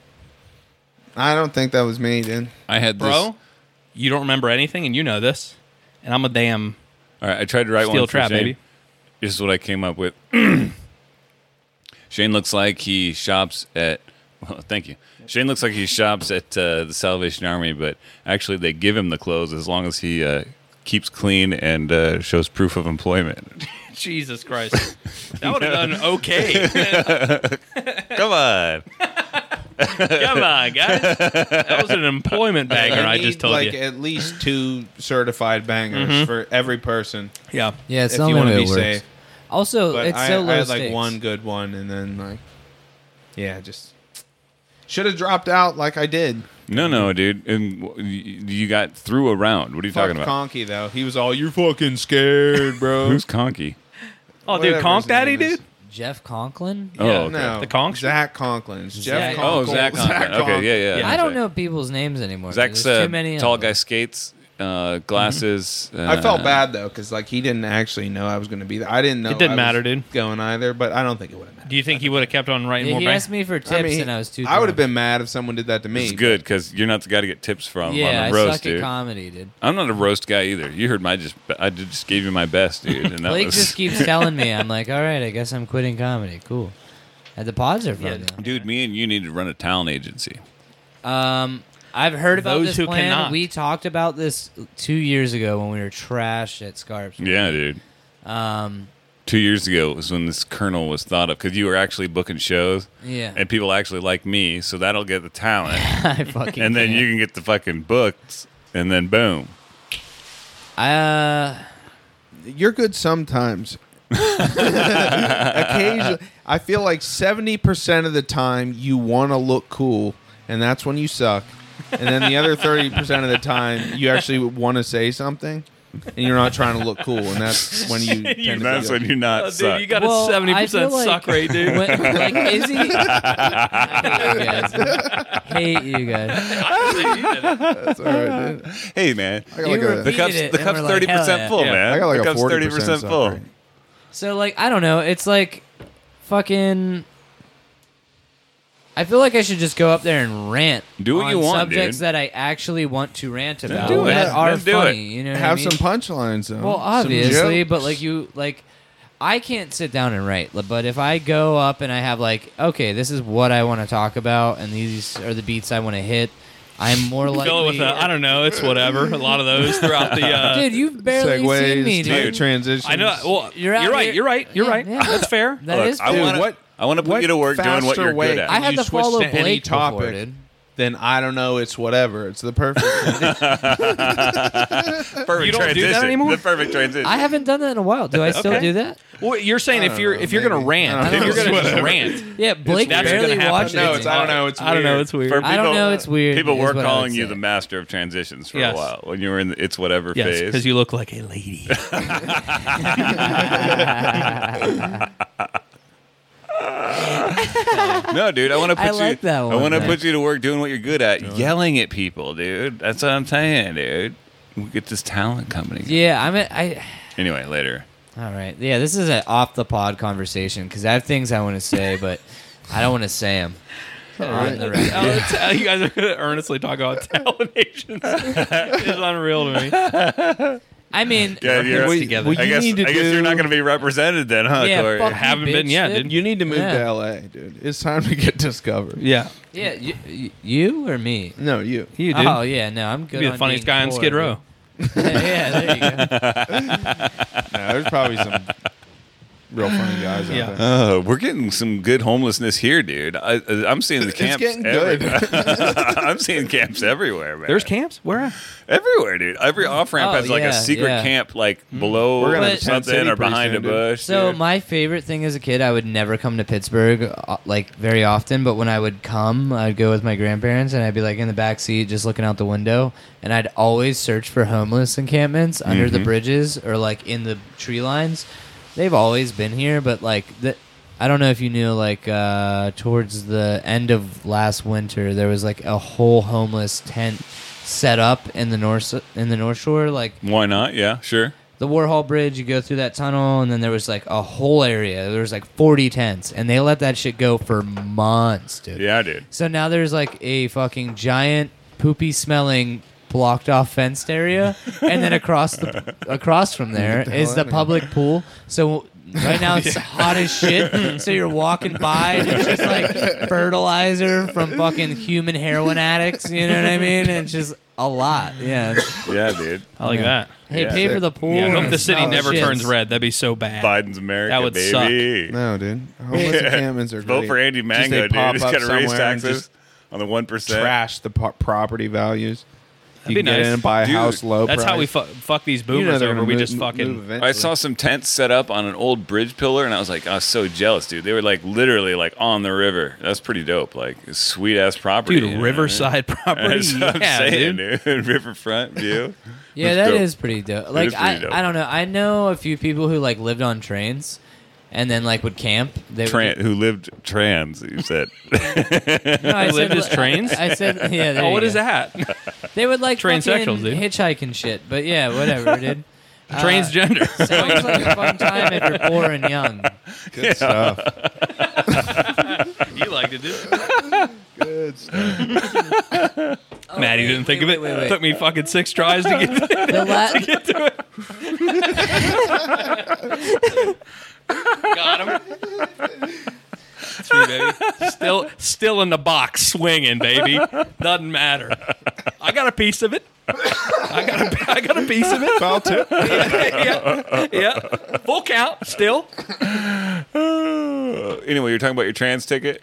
I don't think that was me, dude. I had this. bro. You don't remember anything, and you know this. And I'm a damn All right, I tried to write steel one for trap, Shane. baby. This is what I came up with. Shane looks like he shops at. Well, thank you. Shane looks like he shops at uh, the Salvation Army, but actually they give him the clothes as long as he uh, keeps clean and uh, shows proof of employment. Jesus Christ, that would have done okay. Come on. Come on, guys. That was an employment banger. I need, just told like you. at least two certified bangers Mhm. for every person. Yeah. Yeah, it's if not you the want way to it be works. safe. Also, But it's I, so low I had like stakes. one good one, and then like, yeah, just should have dropped out like I did. No, no, dude. And w- you you got through a round. What are you Fuck talking about? Conky though. He was all, "You're fucking scared, bro." Who's Conky? Oh, Whatever dude, Conk his Daddy, name is. dude. Jeff Conklin. Oh, okay. No, The Conks? Zach Conklin. It's Jeff Zach- Oh, Conkle. Zach Conklin. Okay, yeah, yeah. Yeah. I don't know people's names anymore. Zach's There's uh, too many of tall them. guy skates, uh, glasses. Uh, I felt bad though, because like he didn't actually know I was going to be there. I didn't know It didn't I was matter, dude. Going either, but I don't think it would have mattered. Do you think he would have kept on writing Yeah, more he bank? asked me for tips, I mean, and I was too. I would have drunk. been mad if someone did that to me. It's good because you're not the guy to get tips from Yeah, on I a roast, suck dude. at comedy, dude. I'm not a roast guy either. You heard my just. I just gave you my best, dude. And that Blake was, just keeps telling me, I'm like, all right, I guess I'm quitting comedy. Cool. And the pods are fun. Yeah, though. dude. Me and you need to run a talent agency. Um, I've heard about Those this who plan. cannot. We talked about this two years ago when we were trash at Scarps. Yeah, dude. Um, Two years ago was when this kernel was thought of because you were actually booking shows. yeah. And people actually like me, so that'll get the talent, I fucking. and then can't. you can get the fucking books, and then boom. Uh, You're good sometimes. Occasionally, I feel like seventy percent of the time you want to look cool, and that's when you suck. And then the other thirty percent of the time you actually want to say something, and you're not trying to look cool, and that's when you tend to That's be when you're not. Oh, suck. dude, you got Well, a seventy I percent feel like- suck rate, dude. when, like Izzy. I hate you guys. Hate you guys. That's all right, dude. Hey man, I got You like a, the repeated cup's it, the and cup's we're like, thirty hell percent yeah. full, Yeah. man. I got like the a cup's forty thirty percent percent suck full. rate. So like I don't know. It's like fucking. I feel like I should just go up there and rant. Do what on you want, subjects dude. that I actually want to rant about do it. that Yeah, are then do funny. it. You know, what Have I mean? some punchlines though. Well, Some obviously, but jokes. like you, like I can't sit down and write. But if I go up and I have like, okay, this is what I want to talk about, and these are the beats I want to hit, I'm more likely. Fill it with a, I don't know, it's whatever. A lot of those throughout the. Uh, Dude, you've barely segues, seen me, tight dude. transitions. I know. Well, You're you're, out right. here- You're right. You're Yeah, right. yeah. That's fair. That Look, is I true. want to. what- I want to put what you to work doing what faster you're way good at. I had you to switch follow to any Blake before, topic. dude. Then I don't know. It's whatever. It's the perfect. perfect You don't do that transition. anymore? The perfect transition. I haven't done that in a while. Do I still Okay. do that? Well, you're saying if you're know, if you're gonna maybe. rant, I if don't you're know. gonna just Whatever. rant, Yeah, Blake that's barely gonna happen. watches No, me. it's I don't know. It's I don't know. weird. It's weird. For I don't people- know. It's weird. People is were what I calling would you say. the master of transitions for Yes. a while when you were in the it's whatever yes, phase. because you look like a lady. No, dude, I want to put I you. like that I one, want to man. put you to work doing what you're good at, yelling at people, dude. That's what I'm saying, dude. We get this talent company. Yeah, I'm. A, I. Anyway, later. All right. Yeah, this is an off the pod conversation because I have things I want to say, but I don't want to say them. On the record. Oh, it's- uh, you guys are gonna earnestly talk about talent agents. It's unreal to me. I mean, Yeah, you're, Well, together. well, I you guess, need to I guess you're do- not going to be represented then, huh, yeah, Corey? fuck you, Haven't been bitch, yet, dude. dude. You need to move Yeah. to L A, dude. It's time to get discovered. Yeah, Yeah, you, you- you or me? No, you. you did. Oh yeah, no, I'm good. You'd be the on funniest being guy on poor, Skid Row. dude. yeah, there you go. No, there's probably some real funny guys out Yeah. there. Oh, we're getting some good homelessness here, dude. I, I'm seeing the camps. getting every- good. I'm seeing camps everywhere, man. There's camps. Where? at? everywhere, dude. Every off ramp Oh, has like yeah, a secret yeah. camp, like below We're gonna or have Tent something, City or pretty behind soon, a dude. bush. So dude. my favorite thing as a kid, I would never come to Pittsburgh uh, like very often, but when I would come, I'd go with my grandparents and I'd be like in the back seat just looking out the window, and I'd always search for homeless encampments under Mm-hmm. the bridges or like in the tree lines. They've always been here, but like the I don't know if you knew, like uh, towards the end of last winter, there was like a whole homeless tent set up in the north in the North Shore, like Why not? Yeah, sure. the Warhol Bridge. You go through that tunnel, and then there was like a whole area. There was like forty tents, and they let that shit go for months, dude. Yeah, dude. So now there's like a fucking giant poopy smelling blocked off fenced area, and then across the across from there the is hell the outta here. public pool. So right now it's hot as shit. So you're walking by, and it's just like fertilizer from fucking human heroin addicts. You know what I mean? And it's just a lot. Yeah. Yeah, dude. I like that. Hey, Yeah. pay for the pool. Yeah, I hope and the city all the never shits. turns red. That'd be so bad. Biden's America, That would baby. No, dude. Homeless encampments are Vote great. for Andy Just Mango, they dude. pop He's up got to raise somewhere and taxes just on the one percent. trash the po- property values. You be can get nice. in and buy a Dude, house low That's how we price. fu- fuck these You boomers know they're over. gonna We move- just fucking. move eventually. I saw some tents set up on an old bridge pillar, and I was like, I was so jealous, dude. They were like literally like on the river. That's pretty dope. Like sweet ass property. Dude, you know riverside what I property. mean? That's what I'm Yeah, saying, dude. dude. Riverfront view. Yeah, That's that dope. is pretty dope. Like is pretty I, dope. I don't know. I know a few people who like lived on trains, and then like would camp. They would Tran- who lived trans? You said. No, I Who lived said, as trains? I said, yeah. there Oh, you what go. is that? They would like Transsexuals, fucking dude. hitchhike and shit. But yeah, whatever, dude. Uh, Transgender. Sounds like a fun time if you're poor and young. Good stuff. You liked it, dude. Good stuff. Maddie wait, didn't think wait, of it. wait, wait, wait. Took me fucking six tries to get to it. The la- Got him. That's me, baby. Still, still in the box, swinging, baby. Doesn't matter. I got a piece of it. I got a, I got a piece of it. Foul tip. yeah, yeah. Full count. Still. Anyway, you're talking about your trans ticket.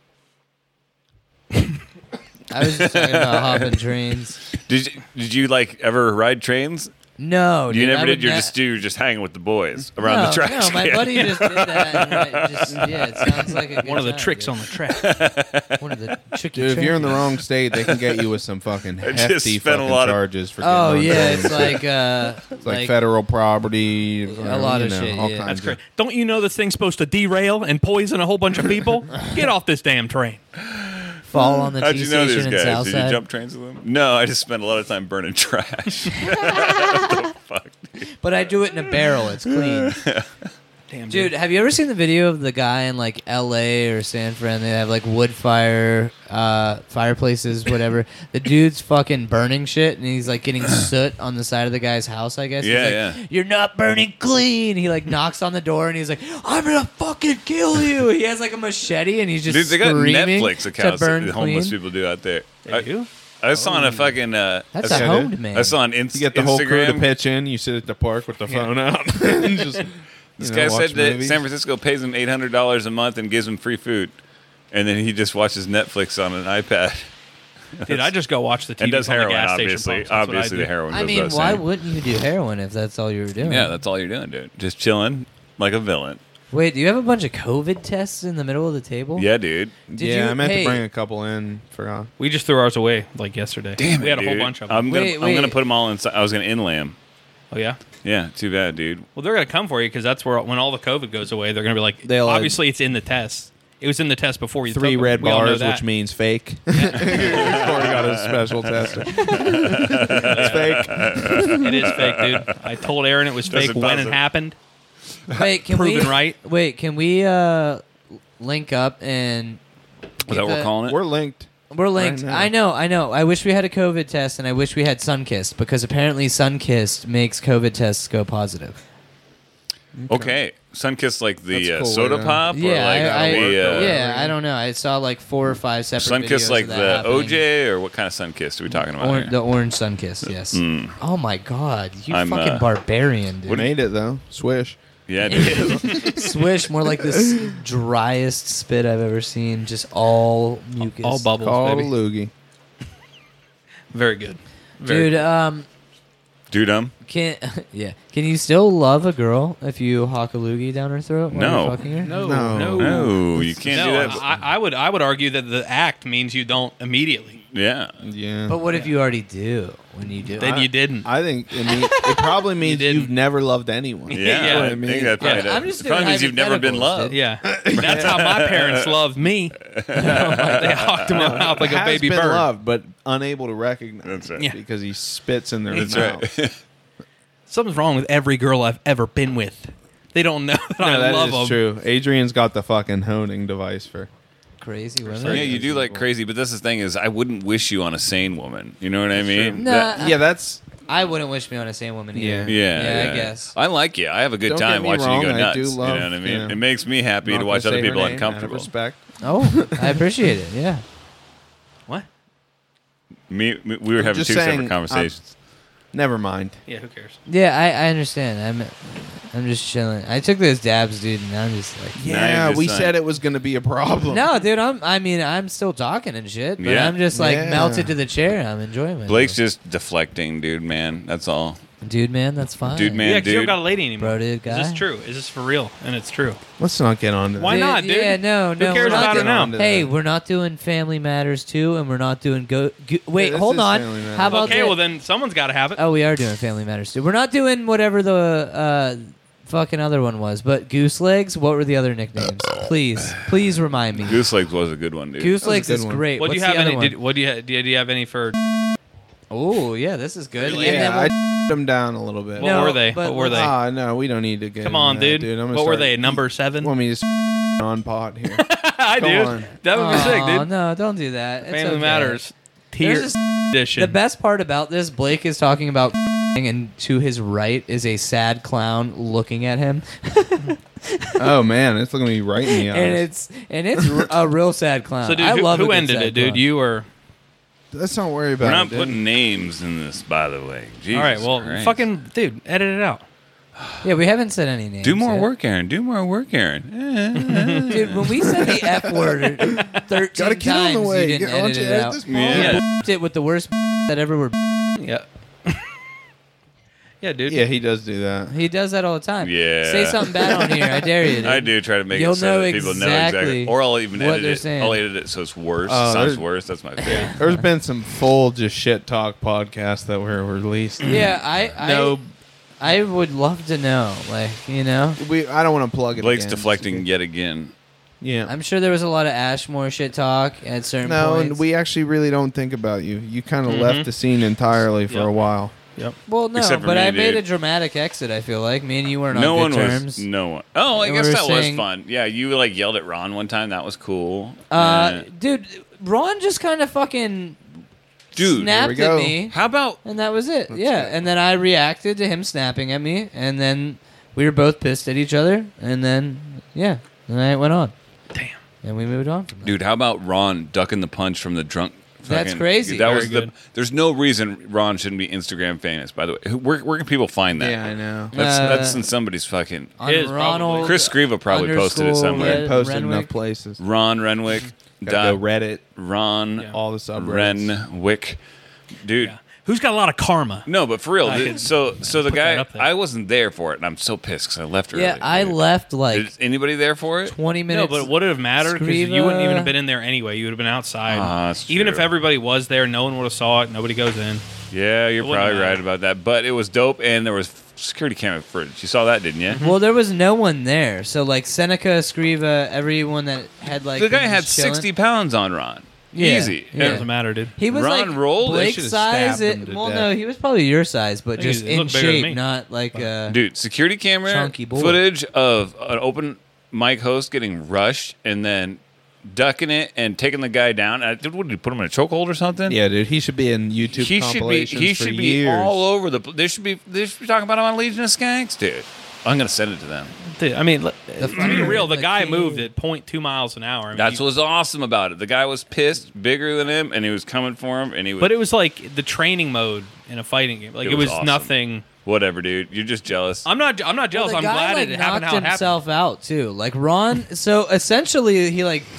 I was just talking about hopping trains. Did you, did you like ever ride trains? No, You dude, never I did. would You're ne- just you were just hanging with the boys around no, the trash No, my can. buddy just did that. And I just, yeah, it sounds like a good One of the time, tricks dude. on the track. One of the tricky Dude, if you're in the tricks. wrong state, they can get you with some fucking I just hefty spent a fucking lot of- charges for getting Oh on yeah, trains. it's like uh, It's like, federal property. A lot you of know, shit, all yeah. kinds That's of- great. Don't you know this thing's supposed to derail and poison a whole bunch of people? Get off this damn train. fall on the How'd T you know these station in guys? Did Southside. you jump trains with them? No, I just spent a lot of time burning trash. What the fuck, dude? But I do it in a barrel. It's clean. Damn, Dude, have you ever seen the video of the guy in like L A or San Fran? They have like wood fire, uh, fireplaces, whatever. The dude's fucking burning shit, and he's like getting soot on the side of the guy's house. I guess. He's Yeah, like, yeah. You're not burning clean. He like knocks on the door, and he's like, "I'm gonna fucking kill you." He has like a machete, and he's just Dude, they got screaming Netflix to accounts that burn the homeless clean. people do out there. They I, do? I saw on a fucking. Uh, That's I a saw- honed man. I saw on Inst- You get the whole crew to Instagram. pitch in. You sit at the park with the phone out. and just, This you guy know, watch said that movies. San Francisco pays him eight hundred dollars a month and gives him free food, and then he just watches Netflix on an iPad Dude, I just go watch the T V and does on the heroin. gas Obviously, station pumps. That's what I obviously do. the heroin. I goes mean, without why saying. wouldn't you do heroin if that's all you were doing? Yeah, that's all you're doing, dude. Just chilling like a villain. Wait, do you have a bunch of COVID tests in the middle of the table? Yeah, dude. Did yeah, you- I meant hey. to bring a couple in. Forgot. We just threw ours away like yesterday. Damn we it, had a whole dude. bunch of them. I'm gonna, Wait, I'm gonna wait. put them all inside. I was gonna inlay them. Oh yeah. Yeah, too bad, dude. Well, they're gonna come for you because that's where when all the COVID goes away, they're gonna be like, They'll, uh, obviously it's in the test. It was in the test before you Three took red them. We all know bars, that. which means fake. Corey got a special tester. It's fake. It is fake, dude. I told Aaron it was Does fake it when buzz it it? happened. Wait, can Proven we right. Wait, can we uh, link up and? Is get that what we're the- calling it? We're linked. We're linked. right now. I know, I know. I wish we had a COVID test, and I wish we had Sunkissed because apparently Sunkissed makes COVID tests go positive. Okay, Sunkist like the That's uh, cool, soda yeah. pop, Yeah, or like I, I, the uh, yeah. I don't know. I saw like four or five separate videos Sunkist of like that the happening. O J, or what kind of Sunkist are we talking about? Or, here? the orange Sunkissed, yes. Mm. Oh my god, you I'm, fucking uh, barbarian, dude. We made it though. Swish. Yeah, dude. Swish, more like this driest spit I've ever seen. Just all mucus. All bubbles, Call a baby. loogie. Very good. Very Dude, um, Dude, um, can yeah, can you still love a girl if you hawk a loogie down her throat while No. you're fucking her? No, No. no, no, you can't do No, that. I, I would, I would argue that the act means you don't immediately. yeah, Yeah. But what if you already do when you do? Then it? you didn't. I think it, mean, it probably means didn't. you've never loved anyone. yeah. Yeah. I I mean, think that probably yeah, does. I'm just It probably doing means you've never been hypotheticals, loved. dude. Yeah, that's how my parents loved me. They hawked him out like a Has baby been bird. loved, but unable to recognize. That's right. Yeah. Because he spits in their That's mouth. right. Something's wrong with every girl I've ever been with. They don't know that I No, that love is them. true. Adrian's got the fucking honing device for. Crazy women. yeah, you do like crazy, but that's the thing is, I wouldn't wish you on a sane woman. You know what I mean? Nah, That- Yeah, that's. I wouldn't wish me on a same woman either. Yeah. yeah, yeah, I guess. I like you. I have a good Don't get time me watching wrong, you go I nuts. do you love, know what I mean? you know, It makes me happy Not to watch gonna other say her people name, out of uncomfortable. Respect. Oh, I appreciate it. Yeah. What? Me, me- we were having just two saying, separate conversations. Never mind. Yeah, who cares? Yeah, I, I understand. I'm I'm just chilling. I took those dabs, dude, and I'm just like, Now Yeah, you're we just said saying- it was going to be a problem. no, dude. I'm. I mean, I'm still talking and shit, but Yeah. I'm just like Yeah. melted to the chair. I'm enjoying it. Blake's just deflecting, dude, man. That's all. dude, man. That's fine. Dude, man, yeah, because you don't dude. got a lady anymore. Bro, dude, guy. Is this true? Is this for real? And it's true. Let's not get on to Why that. not, dude? Yeah, no, Who no. cares we're not about it doing- now? on to Hey, that. we're not doing Family Matters two, and we're not doing go. go wait, this hold is on. Family Matters. How about Okay, the- well then someone's got to have it. Oh, we are doing Family Matters two. We're not doing whatever the uh, fucking other one was, but Goose Legs. What were the other nicknames? Please, please remind me. Goose Legs was a good one, dude. Goose That was a Legs good is one. great. What do What's you have the other any? one? Did, what do you ha- do you have any for? Oh, yeah, this is good. And Yeah, then I we'll- d***ed them down a little bit. What No, were they? but What were they? Ah, no, we don't need to get Come into on, that, dude. dude. I'm gonna What were start- they? Number seven? Want me to s- on pot here? I Come do. on. That would be sick, Aw, dude. no, don't do that. It's Family okay. Matters. There's Tier a- edition. The best part about this, Blake is talking about and to his right is a sad clown looking at him. Oh man, it's looking me right in the eyes. and it's and it's r- a real sad clown. So, dude, I who, love a who good ended sad it, dude? clown. You or? Let's not worry about We're not it. dude. putting names in this, by the way. Jesus All right, well, Christ. fucking dude, edit it out. Yeah, we haven't said any names. Do more yet. work, Aaron. Do more work, Aaron. Eh. Dude, when we said the F word thirteen Got a kid times, on the way. you didn't Yeah, why don't edit you it edit out. this You part? Yeah. b***ed it with the worst that ever were. Yeah. yeah, dude. Yeah, he does do that. He does that all the time. Yeah. Say something bad on here. I dare you. Dude. I do try to make You'll it so know that people know exactly. exactly Or I'll even what edit they're it. saying. I'll edit it so it's worse. Oh, it sounds there's- worse. That's my favorite. There's been some full just shit talk podcasts that were released. Yeah, I, I No. I would love to know. Like, you know, We, I don't want to plug it. Blake's again. deflecting yet again. Yeah. I'm sure there was a lot of Ashmore shit talk at certain No, points. and we actually really don't think about you. You kind of Mhm. left the scene entirely for Yep. a while. Yep. well, no, Except for but me, I made dude. a dramatic exit. I feel like me and you weren't No on one good terms. was. No one. Oh, I And guess we were that saying- was fun. Yeah, you like yelled at Ron one time. That was cool. Uh, Uh, dude, Ron just kind of fucking dude, snapped we go. at me, how about and that was it. That's yeah, it. and then I reacted to him snapping at me, and then we were both pissed at each other, and then yeah, the night went on. Damn. And we moved on from that. dude? How about Ron ducking the punch from the drunk? That's fucking- crazy. That Very was the. good. There's no reason Ron shouldn't be Instagram famous. By the way, Who- where, where can people find that? Yeah, I know. That's Uh, that's in somebody's fucking. On His, Ronald Chris Scriva probably posted it underscore somewhere. Red- Posted Renwick. enough places. Ron Renwick. Gotta dot go Reddit, Ron Yeah. all the subreddits. Renwick. Dude. Yeah. Who's got a lot of karma? No, but for real. I th- could so so the put that guy, up there. I wasn't there for it, and I'm so pissed because I left early. Yeah, I dude. left like Is anybody there for it? twenty No, minutes. but would it have mattered? Because you wouldn't even Scriva- have been in there anyway. You would have been outside. Ah, that's even true. if everybody was there, no one would have saw it. Nobody goes in. Yeah, you're It wouldn't probably matter. right about that. But it was dope, and there was security camera footage. You saw that, didn't you? Well, there was no one there, so like Seneca, Scriva, everyone that had like The guy been had just chilling- sixty pounds on Ron. Yeah, Easy. yeah. It doesn't matter, dude. He was Ron like rolled, they Blake should've size. stabbed It, him to well, death. no, he was probably your size, but I think just he in looked bigger than shape, me. not like uh, Dude, security camera Chunky boy. footage of an open mic host getting rushed and then ducking it and taking the guy down. Uh, What did you put him in a chokehold or something? Yeah, dude, he should be in YouTube he should be. compilations He for should be years. all over the. pl- They should be. They should be talking about him on Legion of Skanks, dude. I'm gonna send it to them. Dude, I mean, let- to be real, the the guy key- moved at point two miles an hour. I mean, That's he- what was awesome about it. The guy was pissed, bigger than him, and he was coming for him, and he was. But it was like the training mode in a fighting game. Like It it was was, awesome. nothing. whatever, dude. You're just jealous. I'm not. I'm not Well, jealous. the I'm guy, glad like, it happened how it knocked happened. himself out too. Like Ron. So essentially, he like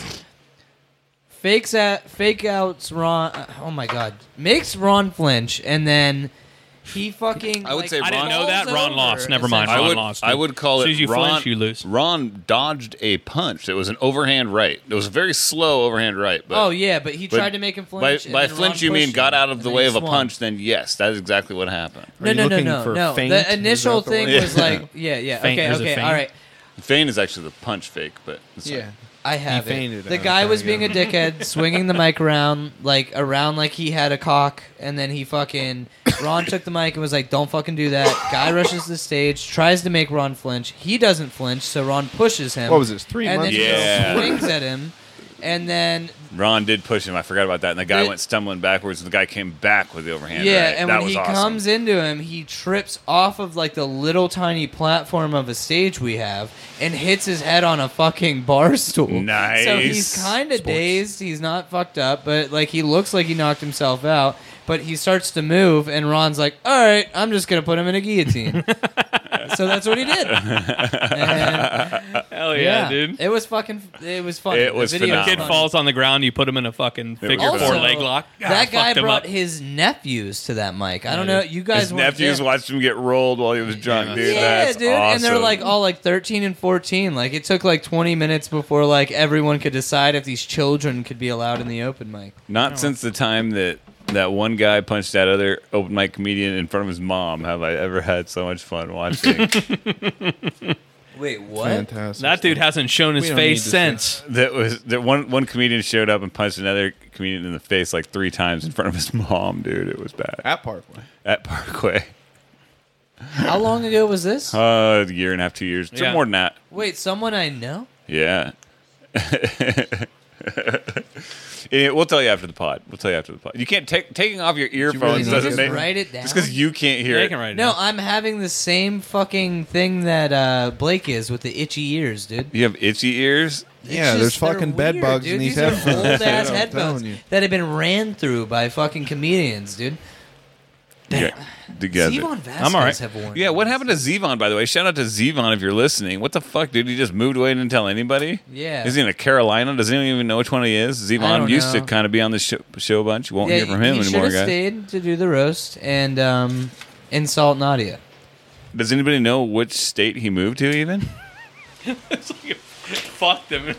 fakes at fake outs Ron. uh, Oh my god, makes Ron flinch, and then he fucking. I would like, say I didn't Ron- know that. falls Ron over, lost. Never mind. I Ron would, lost. I would call As it soon as you Ron, flinch, you lose. Ron dodged a punch. It was an overhand right. It was a very slow overhand right. But Oh yeah, but he but tried to make him by, flinch. and by then flinch, Ron you mean pushed got him, out of and the then way he of a swung. punch? Then yes, that is exactly what happened. Are No, you no, no, looking no, for no. feint? The Is initial that the thing word? was like, yeah, yeah, Feint. okay, There's a okay, feint. all right. Feint is actually the punch fake, but it's Yeah. like- I have He it. fainted. The I was guy was trying being to a dickhead, swinging the mic around like around like he had a cock, and then he fucking Ron took the mic and was like, "Don't fucking do that." Guy rushes the stage, tries to make Ron flinch. He doesn't flinch, so Ron pushes him. What was this? Three and months then ago. Yeah. he swings at him, And then Ron did push him. I forgot about that. And the guy The- went stumbling backwards, and the guy came back with the overhand. yeah, right. and that when was he awesome. comes into him, he trips off of like the little tiny platform of a stage we have and hits his head on a fucking bar stool. Nice. So he's kind of dazed. He's not fucked up, but like he looks like he knocked himself out. But he starts to move, and Ron's like, "All right, I'm just gonna put him in a guillotine." So that's what he did. And Hell yeah, yeah, dude. It was fucking. It was fun. It was the video phenomenal. Kid falls on the ground, you put him in a fucking figure was four Also, leg lock. that Ah, guy fucked him brought up. his nephews to that mic. I don't know. You guys His weren't nephews there. watched him get rolled while he was drunk, dude. Yeah, That's dude, and they're awesome. like all like thirteen and fourteen. Like it took like twenty minutes before like everyone could decide if these children could be allowed in the open mic. Not since the time that that one guy punched that other open mic comedian in front of his mom have I ever had so much fun watching. Wait, what? Fantastic. That dude hasn't shown his We don't face need to since. that was that one one comedian showed up and punched another comedian in the face like three times in front of his mom, dude. It was bad. At Parkway. At Parkway. How long ago was this? Uh, a year and a half, two years. Two Yeah. more than that. Wait, someone I know? Yeah. Yeah, we'll tell you after the pod. We'll tell you after the pod. You can't take taking off your earphones know doesn't this? make Write it down. just because you can't hear Yeah, it. I can write it No, down. I'm having the same fucking thing that uh, Blake is with the itchy ears, dude. You have itchy ears. It's Yeah, there's they're fucking bed weird, bugs dude. in these These are headphones. old ass I'm headphones telling you. that have been ran through by fucking comedians, dude. Yeah, together. Zevon Vasquez I'm all right. have worn. Yeah, what these. happened to Zevon, by the way? Shout out to Zevon if you're listening. What the fuck, dude? He just moved away and didn't tell anybody? Yeah. Is he in Carolina? Does anyone even know which one he is? I Zevon don't used to know. kind of be on the show, show a bunch. You won't Yeah, hear from him he anymore, should have guys. stayed to do the roast and um, insult Nadia. Does anybody know which state he moved to even? Fucked him.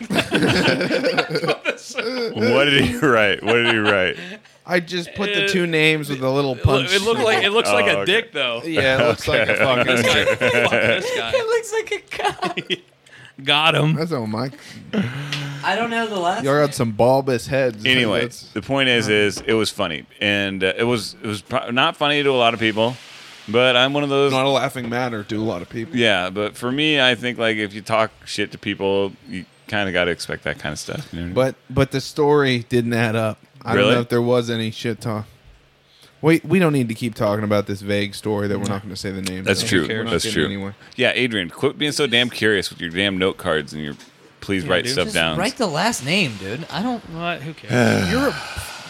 What did he write? What did he write? I just put the two names with a little It punch. looked like it looks like Oh, a okay. dick though. Yeah, it looks like a fucking. This guy, fuck this guy. It looks like a cow. Got him. That's all my. I don't know the last. Y'all got some bulbous heads. Anyway, That's- the point is, is it was funny, and uh, it was it was pro- not funny to a lot of people, but I'm one of those. not a laughing matter to a lot of people. Yeah, but for me, I think like if you talk shit to people, you kind of got to expect that kind of stuff. You know? But but the story didn't add up. I Really? don't know if there was any shit talk. Wait, we don't need to keep talking about this vague story that we're not going to say the name. That's of. true. We're not That's getting true. Anywhere. Yeah, Adrian, quit being so damn curious with your damn note cards and your please write dude. stuff Just down. write the last name, dude. I don't. What? Who cares? You're a.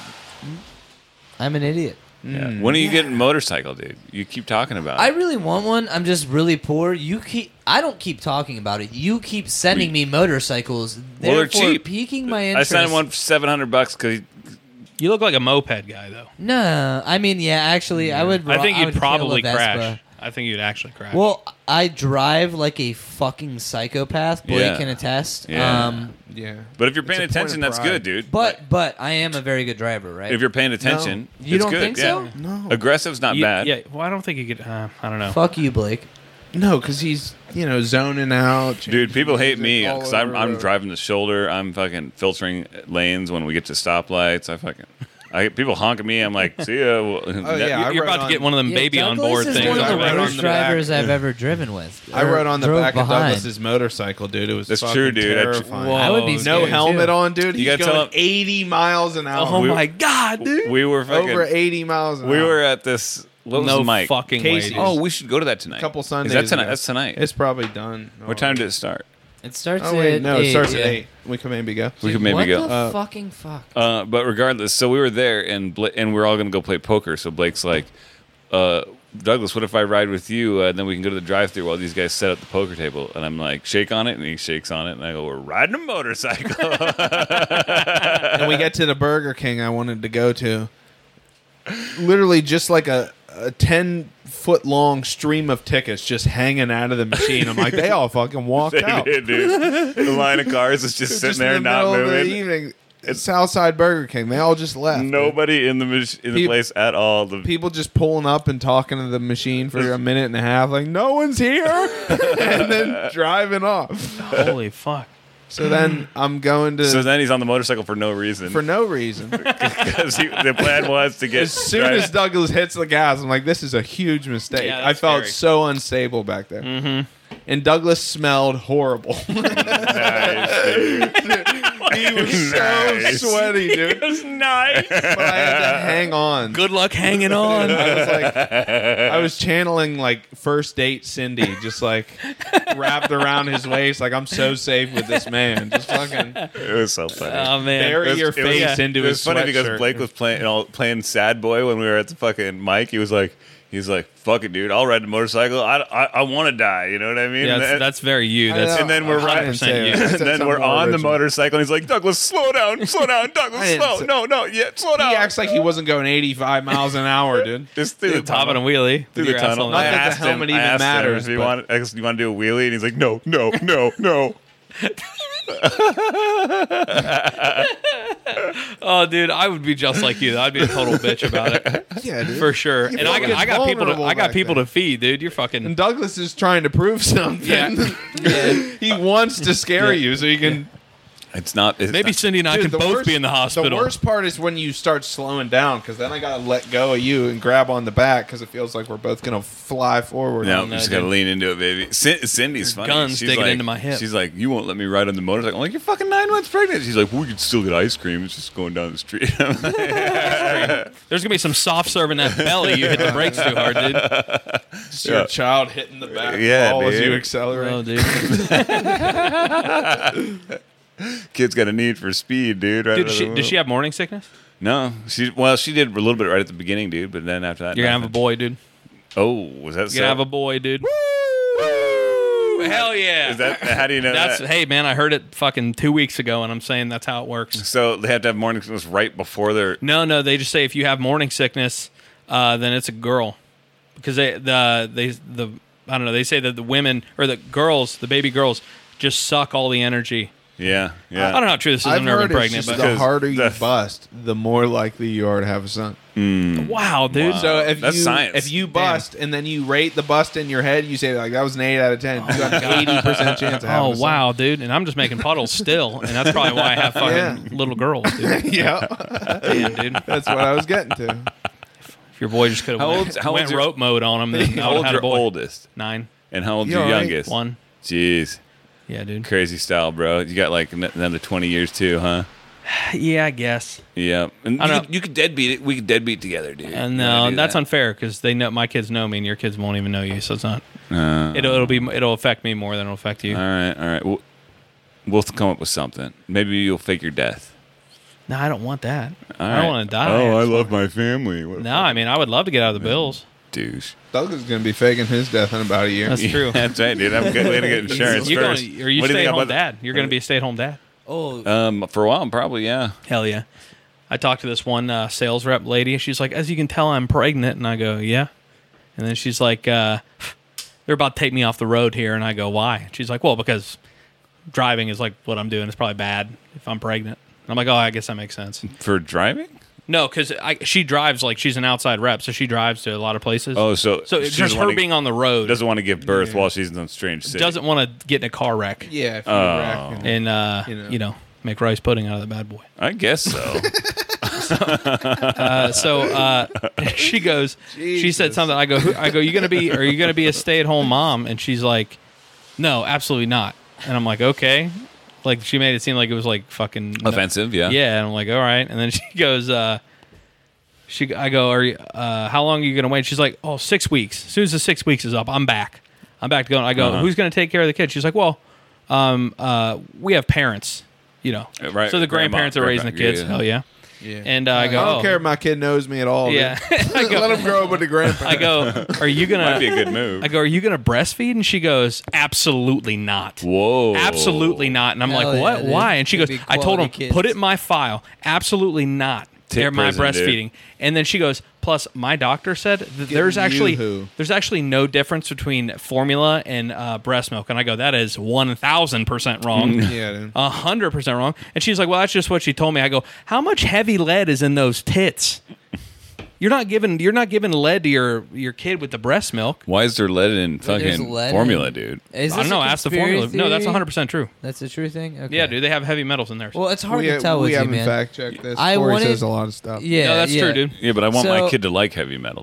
I'm an idiot. Yeah. When are you getting a motorcycle, dude? You keep talking about I it. really want one. I'm just really poor. You keep. I don't keep talking about it. You keep sending me motorcycles. Well, they're therefore cheap. Piquing my I interest. sent him one for seven hundred bucks because You look like a moped guy though. No, I mean, yeah. Actually, I would. I think I you'd would kill probably a Vespa. crash. I think you'd actually crash. Well, I drive like a fucking psychopath. Blake Yeah. can attest. Yeah. Um, Yeah. But if you're It's paying a point attention, of that's pride. good, dude. but but I am a very good driver, right? if you're paying attention, You it's don't good. think yeah. so? No. Aggressive's not You- bad. Yeah. Well, I don't think you could. Uh, I don't know. Fuck you, Blake. No, because he's you know zoning out. Dude, people hate changing me music all because I'm, over I'm road. driving the shoulder. I'm fucking filtering lanes when we get to stoplights. I fucking, I people honk at me. I'm like, see ya. Well, Oh, yeah, You're, I you're rode about to on- get one of them Yeah, baby on Douglas board is things. one of I the rode on worst the back. drivers I've ever driven with. I or rode on the drove back of behind. Douglas's motorcycle, dude. It was That's fucking true, dude. I- terrifying. Whoa. I would be No No scared, helmet too. on, dude. You He's gotta tell going him- eighty miles an hour. Oh We- my god, dude! we were fucking, Over eighty miles an we hour. were at this. What was no the mic? fucking Casey's. way. Oh, dude. we should go to that tonight. couple Is Sundays. that tonight? ago. That's tonight. It's probably done. what time did it start? It starts Oh wait, at no, it eight, starts yeah. at eight. We can maybe go. We could maybe what go. the Uh, fucking fuck? Uh, but regardless, so we were there, and Bla- and we're all gonna go play poker. So Blake's like, uh, Douglas, what if I ride with you? Uh, and then we can go to the drive-thru while these guys set up the poker table. And I'm like, shake on it, and he shakes on it, and I go, we're riding a motorcycle. And we get to the Burger King I wanted to go to. Literally, just like a, a ten foot long stream of tickets just hanging out of the machine. I'm like, they all fucking walked They out. did, dude. The line of cars is just sitting Just there in the not middle of the moving. evening. It's Southside Burger King. They all just left. Nobody in the mach- in the Peop- place at all. The People just pulling up and talking to the machine for a minute and a half, like no one's here, and then driving off. Holy fuck! So then I'm going to so then he's on the motorcycle for no reason. for no reason. because the plan was to get As soon drive- as Douglas hits the gas, I'm like, this is a huge mistake. Yeah, I that's felt scary. so unstable back there. Mm-hmm. And Douglas smelled horrible. Nice, dude. he he was Nice. so sweaty, dude. It's nice. But I had to hang on. Good luck hanging on. I was like, I was channeling like first date Cindy, just like wrapped around his waist, like I'm so safe with this man. Just fucking It was so funny. Oh man. bury It was- your it was- face into it was his funny because sweatshirt. Blake was playing, you know, playing sad boy when we were at the fucking mic. He was like, he's like, "Fuck it, dude. I'll ride the motorcycle. I, I, I want to die." You know what I mean? Yeah, and, that's, then, that's very you. I That's know. and then we're I riding. didn't say it. I And said then something we're more on the original. motorcycle, and he's like, "Douglas, slow down, slow down, Douglas, I didn't slow, say- no, no, yeah, slow down." He acts like he wasn't going eighty-five miles an hour, dude. just through the top of a tunnel. wheelie. Through with the your ass tunnel. on Not I that the asked him- helmet I even asked him matters, if he but- wanted, I guess, "You want to do a wheelie?" And he's like, "No, no, no, no." Oh, dude, I would be just like you. I'd be a total bitch about it Yeah, dude. for sure. And I, fucking I got people. To, vulnerable I got back people then. to feed, dude. You're fucking. And Douglas is trying to prove something. Yeah. He wants to scare you so you can. It's not. It's Maybe not, Cindy and I Dude, can both be in the hospital. The worst part is when you start slowing down, because then I gotta let go of you and grab on the back because it feels like we're both gonna fly forward. No, no, you just dude. gotta lean into it, baby. Cin- Cindy's Your funny. gun's She's digging like, into my hip. She's like, "You won't let me ride on the motorcycle." I'm like, "You're fucking nine months pregnant." She's like, "We could still get ice cream. It's just going down the street." I'm like, There's gonna be some soft serving that belly. You hit the brakes too hard, dude. Just your Yeah. child hitting the back Yeah, wall as dude. you accelerate. Oh, dude. Kid's got a need for speed, dude. Right Dude, out does of she, the does she womb. have morning sickness? No, she. Well, she did a little bit right at the beginning, dude. But then after that, You're gonna have a nothing. boy, dude. Oh, was that You're so? gonna have a boy, dude. Woo! Hell yeah! Is that? How do you know That's that? hey man, I heard it fucking two weeks ago, and I'm saying that's how it works. So they have to have morning sickness right before they're. No, no, they just say if you have morning sickness, uh, then it's a girl, because they the they the I don't know. They say that the women or the girls, the baby girls, just suck all the energy. Yeah, yeah. I don't know how true this is. I've, I've never heard been it's pregnant, just but the harder you the- bust, the more likely you are to have a son. wow, dude. Wow. So if That's you science. if you bust and then you rate the bust in your head, you say like that was an eight out of ten. You got an eighty percent chance of having Oh a son. wow, dude! And I'm just making puddles still, and that's probably why I have fucking Yeah. little girls, dude. Yeah, Damn, dude. that's what I was getting to. If your boy just could How have old's- went, how went old's your- rope mode on him, then I How would old's have had your a boy. oldest? Nine, And how old's You your all right? youngest? one. Jeez, Yeah, dude. crazy style, bro. You got like n- another twenty years too, huh? Yeah, I guess. Yeah. And I you, don't- could, you could deadbeat it. We could deadbeat together, dude. Uh, You no, wanna do that's that? unfair because they know my kids know me, and your kids won't even know you. So it's not. Uh, It'll it'll be it'll affect me more than it'll affect you. all right, all right. We'll, we'll come up with something. Maybe you'll fake your death. No, I don't want that. All I right. don't want to die. Oh, I It's love fine. my family. What a No, I mean I would love to get out of the bills. douche. Doug is going to be faking his death in about a year. That's true. That's right, dude. I'm good. Way to get insurance You're first. going. Are you What do stay think at home about the- dad? You're going to be a stay at home dad. Oh, Um, for a while, probably, yeah. Hell yeah. I talked to this one uh, sales rep lady. She's like, as you can tell, I'm pregnant. And I go, yeah. And then she's like, uh, they're about to take me off the road here. And I go, why? She's like, well, because driving is like what I'm doing. It's probably bad if I'm pregnant. And I'm like, oh, I guess that makes sense. For driving? No, because she drives like she's an outside rep. So she drives to a lot of places. Oh, so so she it's just doesn't her wanna- being on the road doesn't want to give birth while she's in some strange city. doesn't want to get in a car wreck Yeah, if you Oh. wreck and- and, uh, You know. you know, make rice pudding out of the bad boy. I guess so. Uh, so uh, she goes. She said Jesus. something. I go. Who, I go. You gonna be? Are you gonna be a stay at home mom? And she's like, no, absolutely not. And I'm like, okay. Like she made it seem like it was like fucking Offensive, yeah. Yeah. And I'm like, all right. And then she goes. Uh, she. I go. Are you? Uh, how long are you gonna wait? She's like, oh, six weeks. As soon as the six weeks is up, I'm back. I'm back to going. I go. Uh-huh. Who's gonna take care of the kid? She's like, well, um, uh, we have parents. You know, Uh, right, so the grandma- grandparents are raising the grandpa- kids. yeah. Hell yeah. Yeah. And uh, I go. I don't oh. care if my kid knows me at all. dude. Yeah. I go, Let him grow up with the grandparents. I go, are you gonna? Might be a good move. I go, are you gonna breastfeed? And she goes, absolutely not. Whoa. Absolutely not. And I'm Hell like, yeah, what? dude. Why? And she Could goes, be I told him, quality kids. put it in my file. Absolutely not. Tit They're my prison, dude. breastfeeding. And then she goes, plus my doctor said that there's you actually who? there's actually no difference between formula and uh, breast milk. And I go, that is one thousand percent wrong. Yeah, dude. A hundred percent wrong. And she's like, well, that's just what she told me. I go, how much heavy lead is in those tits? You're not giving you're not giving lead to your, your kid with the breast milk. Why is there lead in There's fucking lead formula, in- dude? Is I don't this know. a Ask the conspiracy formula. No, that's theory? one hundred percent true. That's a true thing. Okay. Yeah, dude, they have heavy metals in there. Well, it's hard we to tell we with you, haven't man. fact checked this. I Corey wanted- says a lot of stuff. Yeah, no, that's yeah. true, dude. Yeah, but I want my So- kid to like heavy metal, dude.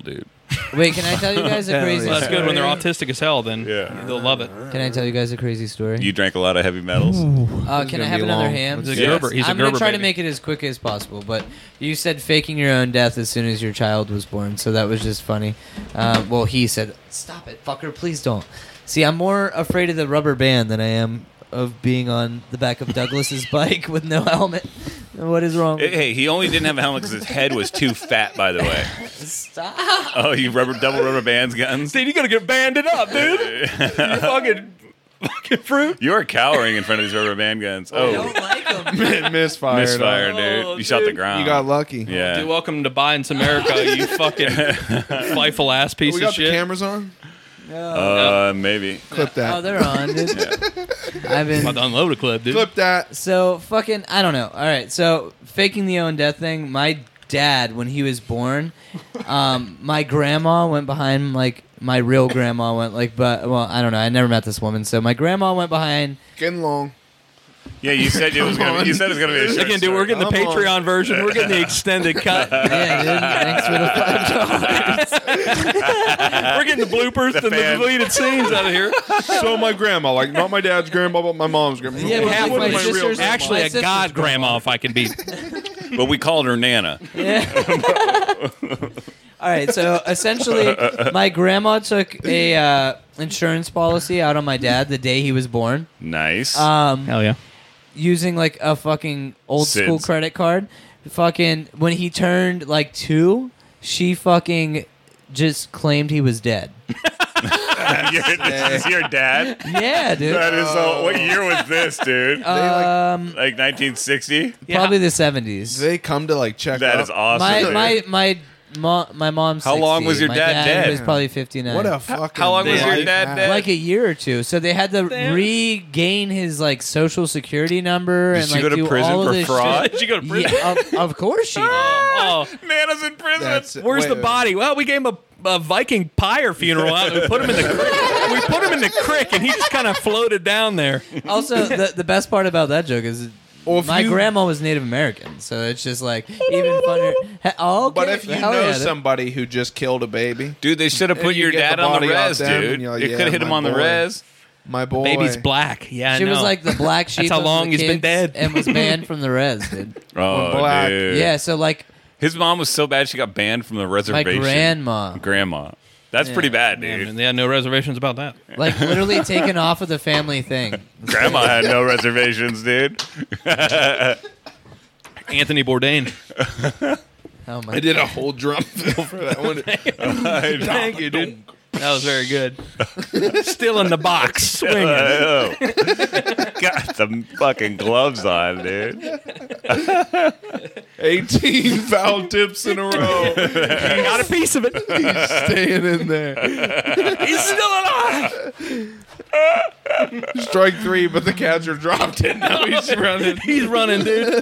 Wait, can I tell you guys a crazy Well, that's good when they're story? autistic as hell. Then Yeah. they'll love it. Can I tell you guys a crazy story? You drank a lot of heavy metals. Uh, can gonna I have be another long. ham? He's a Yes. Gerber. He's a I'm Gerber gonna try to baby. make it as quick as possible, but you said faking your own death as soon as your child was born, so that was just funny. Um, well, he said, "Stop it, fucker! Please don't." See, I'm more afraid of the rubber band than I am of being on the back of Douglas's bike with no helmet. What is wrong? Hey, hey, he only didn't have a helmet because his head was too fat. By the way. Stop! Oh, you rubber double rubber bands guns. Dude, you gotta get banded up, dude. You fucking fucking fruit. You're cowering in front of these rubber band guns. I Oh, don't like them. Misfire. misfire, dude. Oh, You shot the dude. ground. You got lucky. Yeah. Dude, welcome to Biden's America, you fucking fifeful ass piece We of got the shit. cameras on. Uh, maybe. Clip Oh, that. they're on, dude. I've been. About to unload a clip, dude. Clip that. So fucking, I don't know. All right, so faking the own death thing. My dad, when he was born, um, my grandma went behind like my real grandma went like, but well, I don't know. I never met this woman, so my grandma went behind. Getting long. Yeah, you said it was gonna. Be, you said it was gonna be a short Again, dude, we're getting the I'm on. Patreon version. We're getting the extended cut. Yeah, dude. Thanks for the five dollars. We're getting the bloopers The and the fan. deleted scenes out of here. So my grandma, like not my dad's grandma, but my mom's grandma. Yeah, but Half like of my my sister's- grandma. Actually, my a sister's god grandma, if I can be. But we called her Nana. All right, so essentially, my grandma took a uh, insurance policy out on my dad the day he was born. Nice. Um, Hell yeah. using like a fucking old school Sid's. credit card. Fucking when he turned like two, she fucking just claimed he was dead. Your- this is your dad. Yeah, dude. That is so. What year was this, dude? Um, Like nineteen sixty. probably the seventies. Do they come to like check That up? is awesome. My dude. my my mo- my mom's. How long sixty. was your My dad dead? was probably fifty-nine. What a fucking. how long was your life dad hack. dead? like a year or two. So they had to Damn. regain his like social security number Did and she like go to do prison all of for this fraud? shit. Did you go to prison? Yeah, of, of course she did. Oh, Nana's in prison. That's it. where's Wait, the wait. body? Well, we gave him a, a Viking pyre funeral out. We put him in the creek. We put him in the creek, and he just kind of floated down there. Also, the the best part about that joke is Well, if my you- grandma was Native American, so it's just like even funnier. He- oh, okay. But if you Hell know yeah, somebody who just killed a baby, Dude, they should have And put you your get dad the on the body off res, them, and dude. you're like, You yeah, could have hit him my on the boy. res. my boy, Baby's black. Yeah, I she know. was like the black sheep. how of long the he's been kids dead. and was banned from the res, dude. Oh, black. dude. Yeah, so like His mom was so bad she got banned from the my reservation. grandma, Grandma. That's Yeah. pretty bad, Yeah, dude. man, they had no reservations about that. like literally taken off of the family thing. Grandma had no reservations, dude. Anthony Bourdain. Oh my! I did a whole drum fill for that one. Thank you, dude. That was very good. Still in the box, swinging. Oh. Got the fucking gloves on, dude. eighteen foul tips in a row. Got a piece of it. Staying in there. He's still alive. Strike three, but the catcher dropped it. Now he's running. He's running, dude.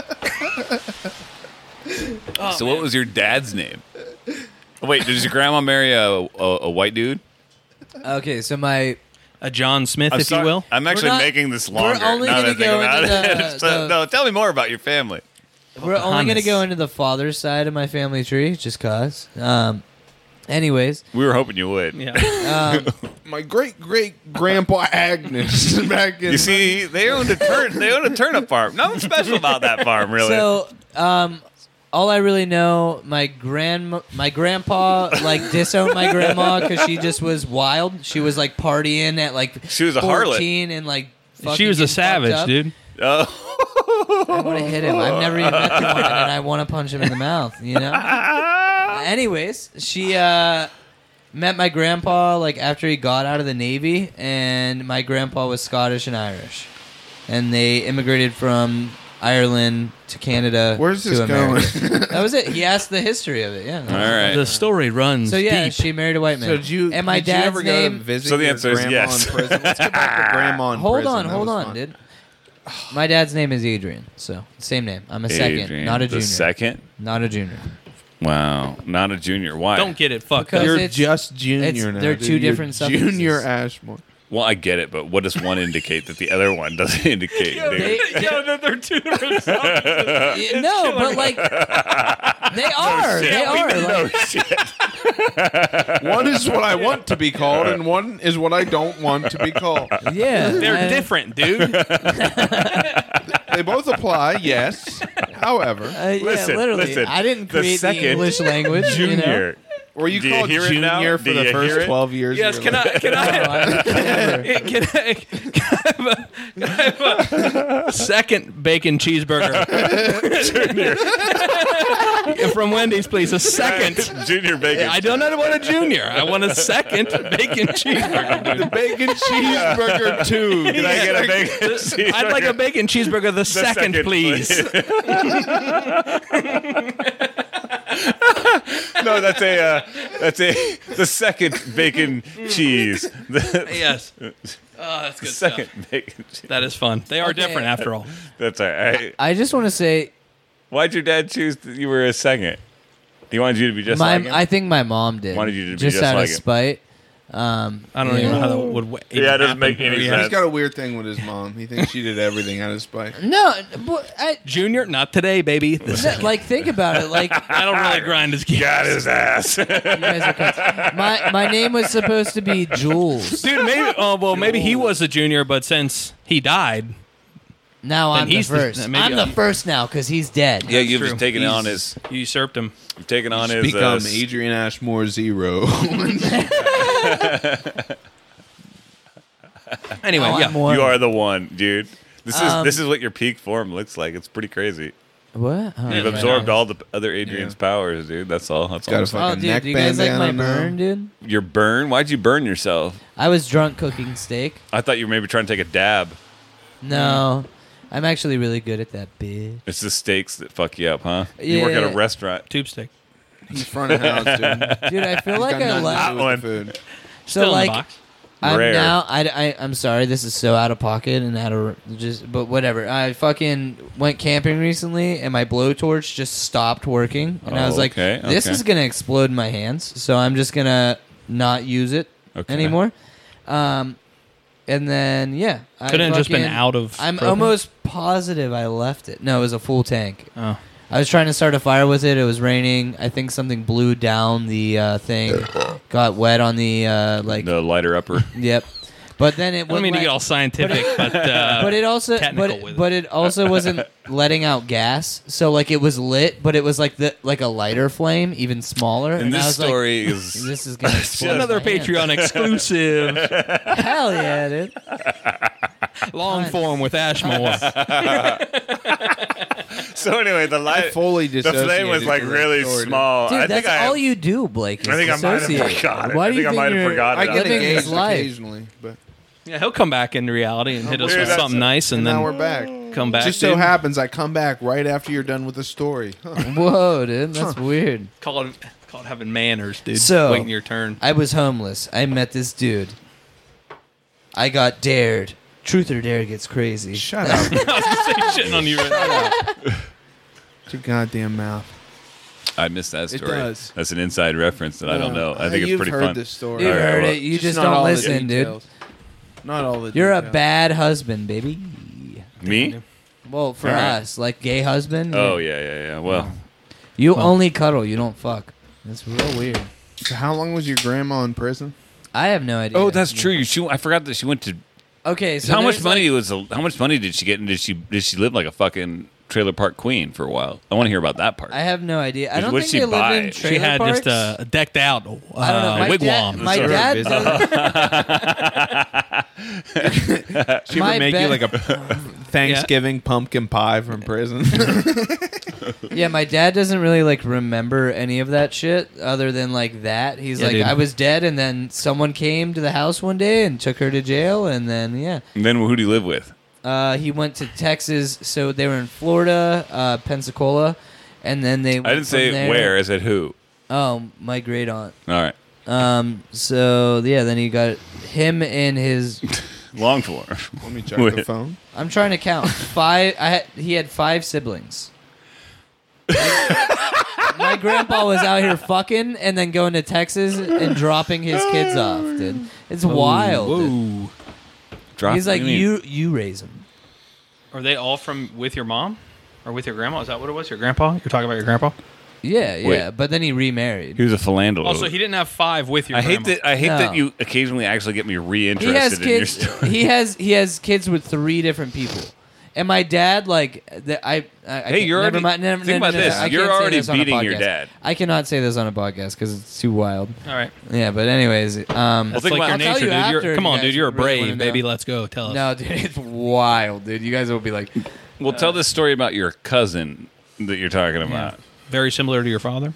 So what was your dad's name? Wait, did your grandma marry a, a, a white dude? Okay, so my A John Smith, I'm if sorry- you will. I'm actually not- making this we're longer only now gonna that I think go about into it. the- So, the- no, tell me more about your family. we're only gonna Pocahontas. go into the father's side of my family tree, just cause. Um, anyways, We were hoping you would. Yeah. um, My great great grandpa Agnes back in. You see, they owned a turn. They owned a turnip farm. Nothing special about that farm, really. so um, all I really know, my grand my grandpa like disowned my grandma because she just was wild. She was like partying at like She was a harlot. fourteen and like fucking She was a getting fucked savage, up. dude. oh. I want to hit him. I've never even met the woman, and I want to punch him in the mouth. You know. Uh, anyways, she uh, met my grandpa like after he got out of the Navy, and my grandpa was Scottish and Irish, and they immigrated from Ireland to Canada. Where's to this America. going? That was it. He asked the history of it. Yeah. All right. The story runs So yeah, deep. she married a white man. So did you? and my did you dad's ever go name. to visit So the your answer is grandma yes. in prison? Let's get back to grandma in Hold prison. on, That hold was on, fun. dude. My dad's name is Adrian, so same name. I'm a second, Adrian, not a the junior. second. Not a junior. Wow, not a junior. Why? Don't get it fucked Because up. You're it's- just junior it's- now. they're dude. two You're different suffixes. Junior Ashmore. Well, I get it, but what does one indicate that the other one doesn't indicate, dude? They- Yo, that they're two different Yeah, no, but like they are. they are. no Like, shit. One is what I want to be called, and one is what I don't want to be called. Yeah, They're I- different, dude. They both apply, yes. However, Uh, yeah, Listen, literally. listen. I didn't The create the, second English language. You know? Junior. were you Do you called hear it now? junior for Do the you hear first it? twelve years? Yes, of your can life? I? Can No, I? I never. Can I, can I have a, can I have a second bacon cheeseburger? From Wendy's, please. A second. Junior bacon. I don't want a junior. I want a second bacon cheeseburger, dude. Bacon cheeseburger two. Can I get a bacon cheeseburger? I'd like a bacon cheeseburger, the, The second, please. No, that's a uh, that's a the second bacon cheese. The Yes. Oh, that's good second stuff. bacon cheese. That is fun. They are Okay. different after all. That's all right. I just want to say, Why'd your dad choose that you were a second? He wanted you to be just my like him? I think my mom did. Wanted you to be just just out like of him. spite. Um, I don't yeah. even know how that would w- even Yeah, it doesn't make happen. any Yeah. sense. He's got a weird thing with his mom. He thinks she did everything out of spite. No, but I, Junior, not today, baby. This- no, like think about it. Like I don't really grind his gears. Got his ass. you guys are cunts. my my name was supposed to be Jules. Dude, maybe. Oh well, maybe he was a junior, but since he died, Now Then I'm the he's the- first. maybe I'm the I'm- first now because he's dead. Yeah, you've true. just taken He's- on his, you usurped him. you've taken on his. Become Uh, Adrian Ashmore zero. Anyway, Now yeah. I'm one. you are the one, dude. This is Um, this is what your peak form looks like. It's pretty crazy. What? Oh, You've yeah. absorbed all the other Adrian's powers, dude. That's all. That's all. Got I'm a saying. Oh, fucking dude, neck do you guys like my bandana now. burn, dude? Your burn? Why'd you burn yourself? I was drunk cooking steak. I thought you were maybe trying to take a dab. No, I'm actually really good at that, bitch. It's the steaks that fuck you up, huh? You work at a Yeah. restaurant. Tube steak. He's front of house, dude. Dude, I feel He's like got I nothing to like. do one. with the food. So Still in like, the box. I'm Rare. now. I, I I'm sorry. This is so out of pocket and out of just. But whatever. I fucking went camping recently, and my blowtorch just stopped working, and I Oh, was like, okay, "This okay. is gonna explode in my hands." So I'm just gonna not use it Okay. anymore. Um, and then yeah, I Couldn't have just been fucking- out of. I'm propane? almost positive I left it. No, it was a full tank. Oh. I was trying to start a fire with it. It was raining. I think something blew down the uh, thing, got wet on the uh, like. The lighter upper. Yep. But then it. I don't wouldn't mean to let- get all scientific, but uh, but it also, technical but it, with it. but it also wasn't letting out gas. So like it was lit, but it was like the like a lighter flame, even smaller. And I this was like, story is this is gonna explode another my hands. Patreon exclusive, Hell yeah, dude! long form with Ashmore. so. Anyway, the I light, fully the flame was dissociated like from that really story, dude. small. Dude, I that's think I, all you do, Blake. Is I think I might have dissociate. forgot it. Why I do you think I think might have you're- forgotten I it. get living his engaged life. occasionally, but Yeah, he'll come back into reality and hit us weird, with that's something a- nice, and, and then now we're back. come back. Just so dude. happens I come back right after you're done with the story. Huh. Whoa, dude, that's weird. Call it, call it having manners, dude. So- waiting your turn. I was homeless. I met this dude. I got dared. Truth or dare gets crazy. Shut up. I was gonna say shitting on you right now. It's your goddamn mouth. I missed that It story. does. That's an inside reference that I don't know. I think it's You've pretty heard fun. this story. You've All right, heard well, it. You just not don't all the listen, dude. details. Not all the You're a details. bad husband, baby. Me? Well, for All right. us, like gay husband. Oh you- yeah, yeah, yeah. Well, You Well- only cuddle. You don't fuck. That's real weird. So how long was your grandma in prison? I have no idea. oh, that's true. She, I forgot that she went to. Okay, so how much there's, money was? How much money did she get? And did she did she live like a fucking trailer park queen for a while? I want to hear about that part. Like, I have no idea. I don't What'd think she they live buy? in She trailer She had parks. just a, a decked out uh, I don't know. My wigwam. dad, my Sort of dad business. doesn't. She My would make you bet- like a Thanksgiving pumpkin pie from prison. Yeah, my dad doesn't really like remember any of that shit other than like that. He's Yeah, like, dude. I was dead, and then someone came to the house one day and took her to jail, and then yeah, And then who do you live with? uh, he went to Texas. So they were in Florida, uh, Pensacola, and then they. I went didn't say from there- where. I said who. Oh, my great aunt. All right. Um. So yeah, then he got him and his. Long form. Let me check the Wait. phone. I'm trying to count five. I had, he had five siblings. My grandpa was out here fucking and then going to Texas and dropping his kids off, dude. It's wild. dude. Whoa. Drop. He's like, what do you mean? you you raise them. Are they all from with your mom or with your grandma? Is that what it was? Your grandpa? You're talking about your grandpa? Yeah, yeah. Wait. But then he remarried. He was a philandro. Also, he didn't have five with your I hate grandma. that. I hate No. that you occasionally actually get me He reinterested has in your kids. story. he has he has kids with three different people. And my dad, like, the, I, I, I Hey, can't- you're never already- mind. Never, think no, about no, no, this. I You're can't say already this on a beating your podcast. dad. I cannot say this on a podcast because it's too wild. All right. Yeah, but anyways, um, Well, It's think like about- your I'll tell nature, you dude. after You're, if come you on, guys dude. You're a really wanna brave, know. baby. Let's go. Tell us. no, dude, it's wild, dude. You guys will be like, Well, tell this story about your cousin that you're talking about. Very similar to your father.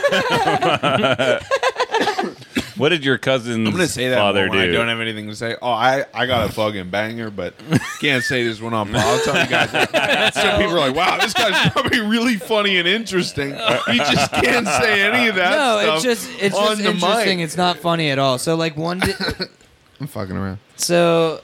What did your cousin's I'm gonna say that father more when do? I don't have anything to say. Oh, I, I got a fucking banger, but can't say this one on. I'll tell you guys. Some people are like, "Wow, this guy's probably really funny and interesting." He just can't say any of that. no, stuff it's just it's on just the interesting. mic. It's not funny at all. So like one, di- I'm fucking around. so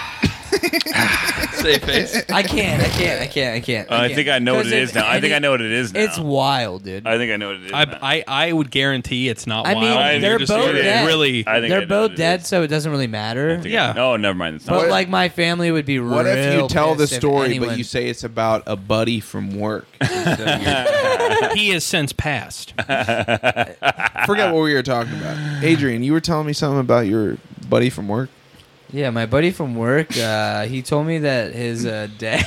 Save face. I can't, I can't, I can't, I can't. Uh, I can't. think I know what 'Cause it is now. I and think it- I know what it is now. It's wild, dude. I think I know what it is. I, now. I I would guarantee it's not I wild. mean, I You're they're just both sort of dead. really. I think I They're know both what it dead, is. so it doesn't really I matter. think Yeah. I- Oh, never mind. It's not. But What- like my family would be What if you real tell the pissed if story, anyone- but you say it's about a buddy from work? instead of your- He has since passed. Forget what we were talking about. Adrian, you were telling me something about your buddy from work. Yeah, my buddy from work, uh, he told me that his uh, dad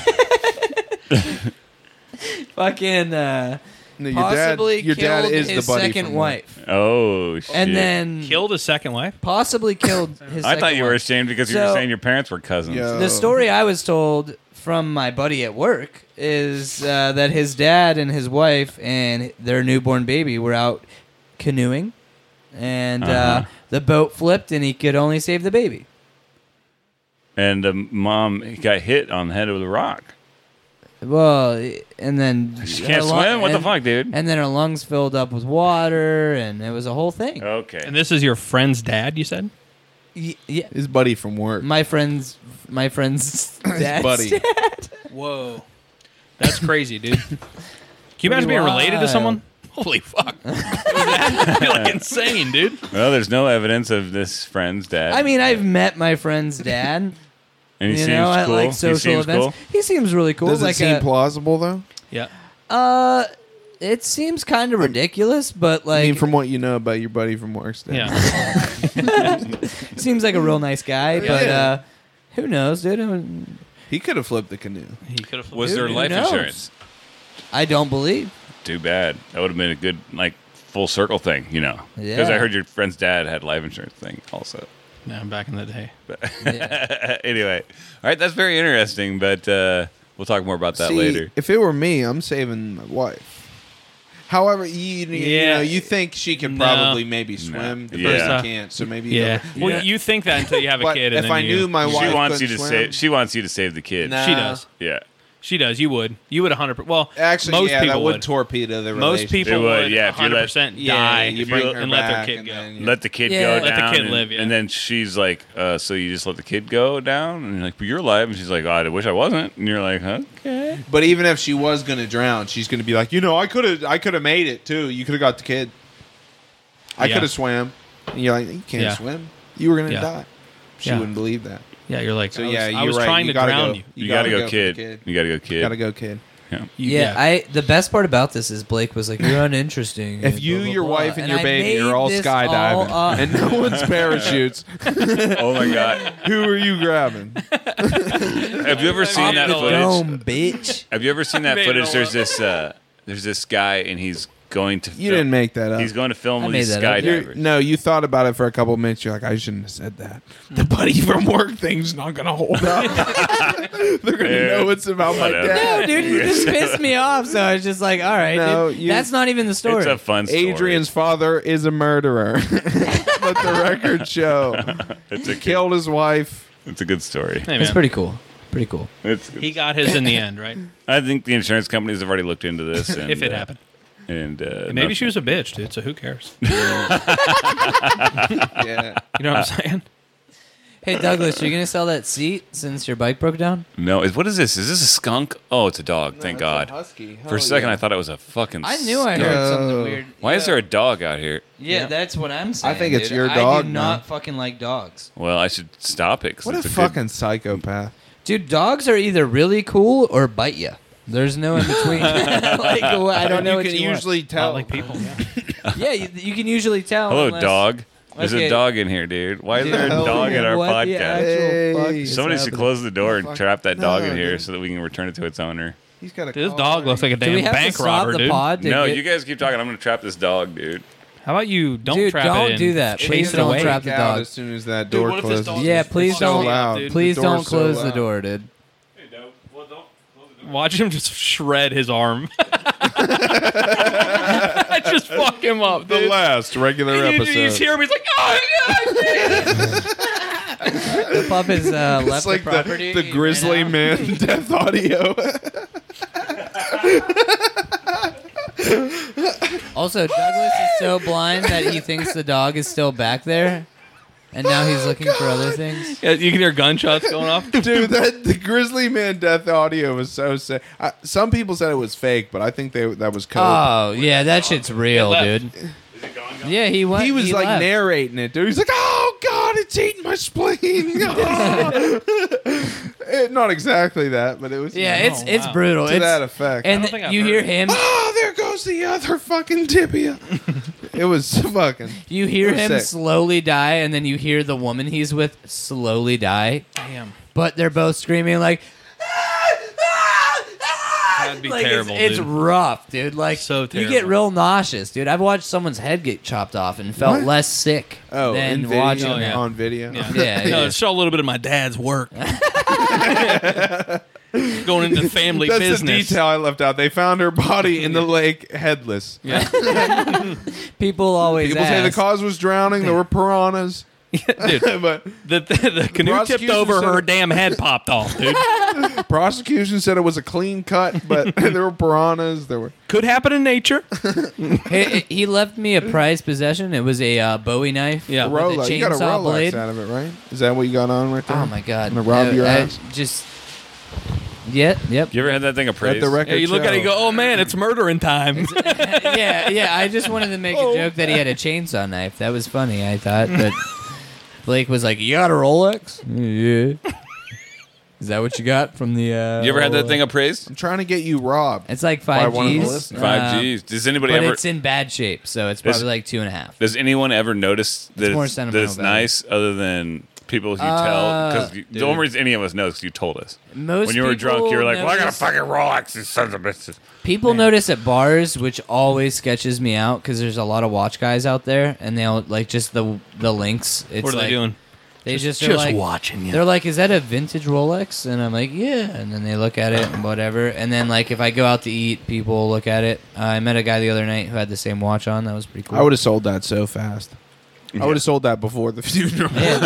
fucking uh, No, your possibly dad, your killed dad is his the buddy second from work. wife, Oh, shit. and then Killed his second wife. possibly killed his. I second thought you were wife. ashamed because you were So- saying your parents were cousins. Yeah. The story I was told from my buddy at work is uh, that his dad and his wife and their newborn baby were out canoeing, and uh Uh-huh. the boat flipped, and he could only save the baby. And the mom got hit on the head with a rock. Well, and then She her can't lung- swim? What the and- fuck, dude? And then her lungs filled up with water, and it was a whole thing. Okay. And this is your friend's dad. You said. Y- yeah, His buddy from work. my friend's my friend's dad's buddy. dad. Whoa, that's crazy, dude. Can you imagine being related to wild. someone? Holy fuck! That'd be like insane, dude. Well, there's no evidence of this friend's dad. I mean, I've met my friend's dad. and he you seems know, at cool. like he social seems events. cool. He seems really cool. Does it like seem a, plausible though? Yeah. uh, it seems kind of ridiculous, but like I mean, from what you know about your buddy from work, Stan. Yeah. seems like a real nice guy. But Yeah. uh, who knows, dude? I, mean, He could have flipped the canoe. He could have. Was Dude, there who life knows? insurance? I don't believe. Too bad. That would have been a good like full circle thing, you know. Because Yeah. I heard your friend's dad had life insurance thing also. Yeah, back in the day. Yeah. Anyway, all right, that's very interesting, but uh, we'll talk more about that See, later. if it were me, I'm saving my wife. However, you, you Yeah. know, you think she could No. probably maybe swim. The Yeah. person can't, so maybe you Yeah. go- Well, you think that until you have a But kid. And if then I you, knew my wife she wants you couldn't to swim, save. She wants you to save the kid. Nah. she does. Yeah, She does. You would. You would one hundred percent. Well, Actually, most yeah, people that would, would. torpedo the Most relationship. people It would, would. yeah, if you let- one hundred percent Yeah, die you if bring you- her and let their back kid and go. then- let the kid Yeah. go Let the down. kid and, live, yeah. and then she's like, uh, "So you just let the kid go down?" And you're like, "But you're alive." And she's like, oh, "I wish I wasn't." And you're like, "Okay." But even if she was going to drown, she's going to be like, you know, I could have, I could have made it too. You could have got the kid. I Yeah. could have swam. And you're like, you can't Yeah. swim. You were going to Yeah. die. She Yeah. wouldn't believe that. Yeah, you're like. So I was, yeah, I you're was right. trying You to gotta drown go. you. You, gotta, go, for the kid. kid. You gotta go, kid. Gotta go, kid. Yeah. You- Yeah, I. The best part about this is Blake was like, "You're uninteresting." If and you, blah, blah, your blah. wife, and, And your I baby made are all this skydiving, all up. and no one's parachutes, Oh my god. who are you grabbing? Have you ever seen Off that the footage? Dome, bitch. Have you ever seen that made it footage? all There's up. this. Uh, there's this guy, and he's going to. You film- didn't make that up. He's going to film I these made that up. You're- skydivers. no, you thought about it for a couple of minutes. You're like, I shouldn't have said that. The buddy from work thing's not going to hold up. They're going to Yeah, know it's about my whatever. dad. No, dude, you just pissed me off. So I was just like, all right, No, dude, you- that's not even the story. It's a fun story. Adrian's father is a murderer. Let the record show. It's a He killed his wife. It's a good story. Hey, It's man. pretty cool. Pretty cool. It's, He got his in the end, right? I think the insurance companies have already looked into this. And, if it uh, happened. And uh, Maybe she was a bitch, dude. So who cares? You Yeah. know what I'm saying? Hey, Douglas, you gonna sell that seat since your bike broke down? No, is what is this? Is this a skunk? Oh, it's a dog. Thank God. Husky. For a second, I thought it was a fucking. I knew I skunk. heard something Yo. weird. Why yeah. is there a dog out here? Yeah, that's what I'm saying. think it's dude. your I dog do now. not fucking like dogs, Well, I should stop it. 'cause What a it's good- fucking psychopath. dude. Dogs are either really cool or bite you. There's no in between. Like, well, I don't know you what can you want. usually tell. Like people. Yeah. Yeah, you, you can usually tell. Hello, unless- dog. There's Okay. a dog in here, dude. Why is Dude, there a hell dog yeah. in our what the podcast? actual fuck Hey. is Somebody should happening? close the door and Fuck. trap that dog No, in here dude. so that we can return it to its owner. He's got a. Dude, this collar. dog looks like a Do we damn have bank to stop robber, the dude. pod? To No, get- you guys keep talking. I'm going to trap this dog, dude. How about you don't Dude, trap don't it and do that. chase Please it don't away? trap the Freak out dog. as soon as that Dude, door what if this closes. dog Yeah, is please so don't. loud. dude. Please The don't door's so close the loud. door, dude. Watch him just shred his arm. Just fuck him up, The dude. last regular You, you episode. just hear him. He's like, oh my god. The pup is uh, left It's like the property. the, the he Grizzly ran out. Man death audio. Also, Douglas is so blind that he thinks the dog is still back there, and now he's looking for other things. Yeah, you can hear gunshots going off. Dude, that the Grizzly Man death audio was so sick. I, some people said it was fake, but I think they that was coke. Oh yeah, that shit's real, left. dude. Yeah, he went. he was like left. narrating it, dude. He's like, "Oh God, it's eating my spleen." Eh, Not exactly that, but it was. Yeah, it's Oh, it's wow. brutal. to It's, that effect. and don't think I've you heard hear it. him. Oh, there goes the other fucking tibia. It was fucking. You hear It was him sick. slowly die, and then you hear the woman he's with slowly die. Damn. But they're both screaming like. That'd be Like, terrible, it's, it's dude. rough, dude. Like So you get terrible. real nauseous, dude. I've watched someone's head get chopped off and felt What? less sick Oh, than in video, watching Oh, it. yeah. on video. Yeah. Yeah, No, yeah. it showed a little bit of my dad's work. Going into family That's business. the detail I left out. They found her body in the lake headless. Yeah. People always People say the ask, cause was drowning. There were piranhas. Dude, But the, the, the canoe tipped Prosecution over, said- her damn head popped off, dude. prosecution said it was a clean cut, but there were piranhas. There were. Could happen in nature. Hey, he left me a prized possession. It was a uh, Bowie knife. Yeah. A with a Rolex. You got a chainsaw Rolex blade. out of it, right? Is that what you got on right there? Oh my god! Gonna rob I- your I ass? Just. Yep. Yep. You ever had that thing appraised? At the record Yeah, you look show. at it, you go, oh man, it's murdering time. yeah, yeah. I just wanted to make Oh. a joke that he had a chainsaw knife. That was funny. I thought, but Blake was like, "You got a Rolex? Yeah. Is that what you got from the?" Uh, You ever had that thing appraised? I'm trying to get you robbed. It's like By five one of the G's. listeners. Five uh, G's. Does anybody But ever? it's in bad shape, so it's Does- probably like two and a half. Does anyone ever notice that more it's, that sentimental it's value. nice, other than people who Uh, tell? Because the dude. only reason any of us know is because you told us. Most When you were drunk, people you were like, "Well, I got a notice- fucking Rolex, you sons of bitches." People notice at bars, which always sketches me out because there's a lot of watch guys out there, and they'll like just the the links. It's What are like, they doing? They just, are Just like, watching you. They're like, "Is that a vintage Rolex?" And I'm like, "Yeah." And then they look at it and whatever. And then like if I go out to eat, people look at it. Uh, I met a guy the other night who had the same watch on. That was pretty cool. I would have sold that so fast. I would have sold that before the funeral. Yeah,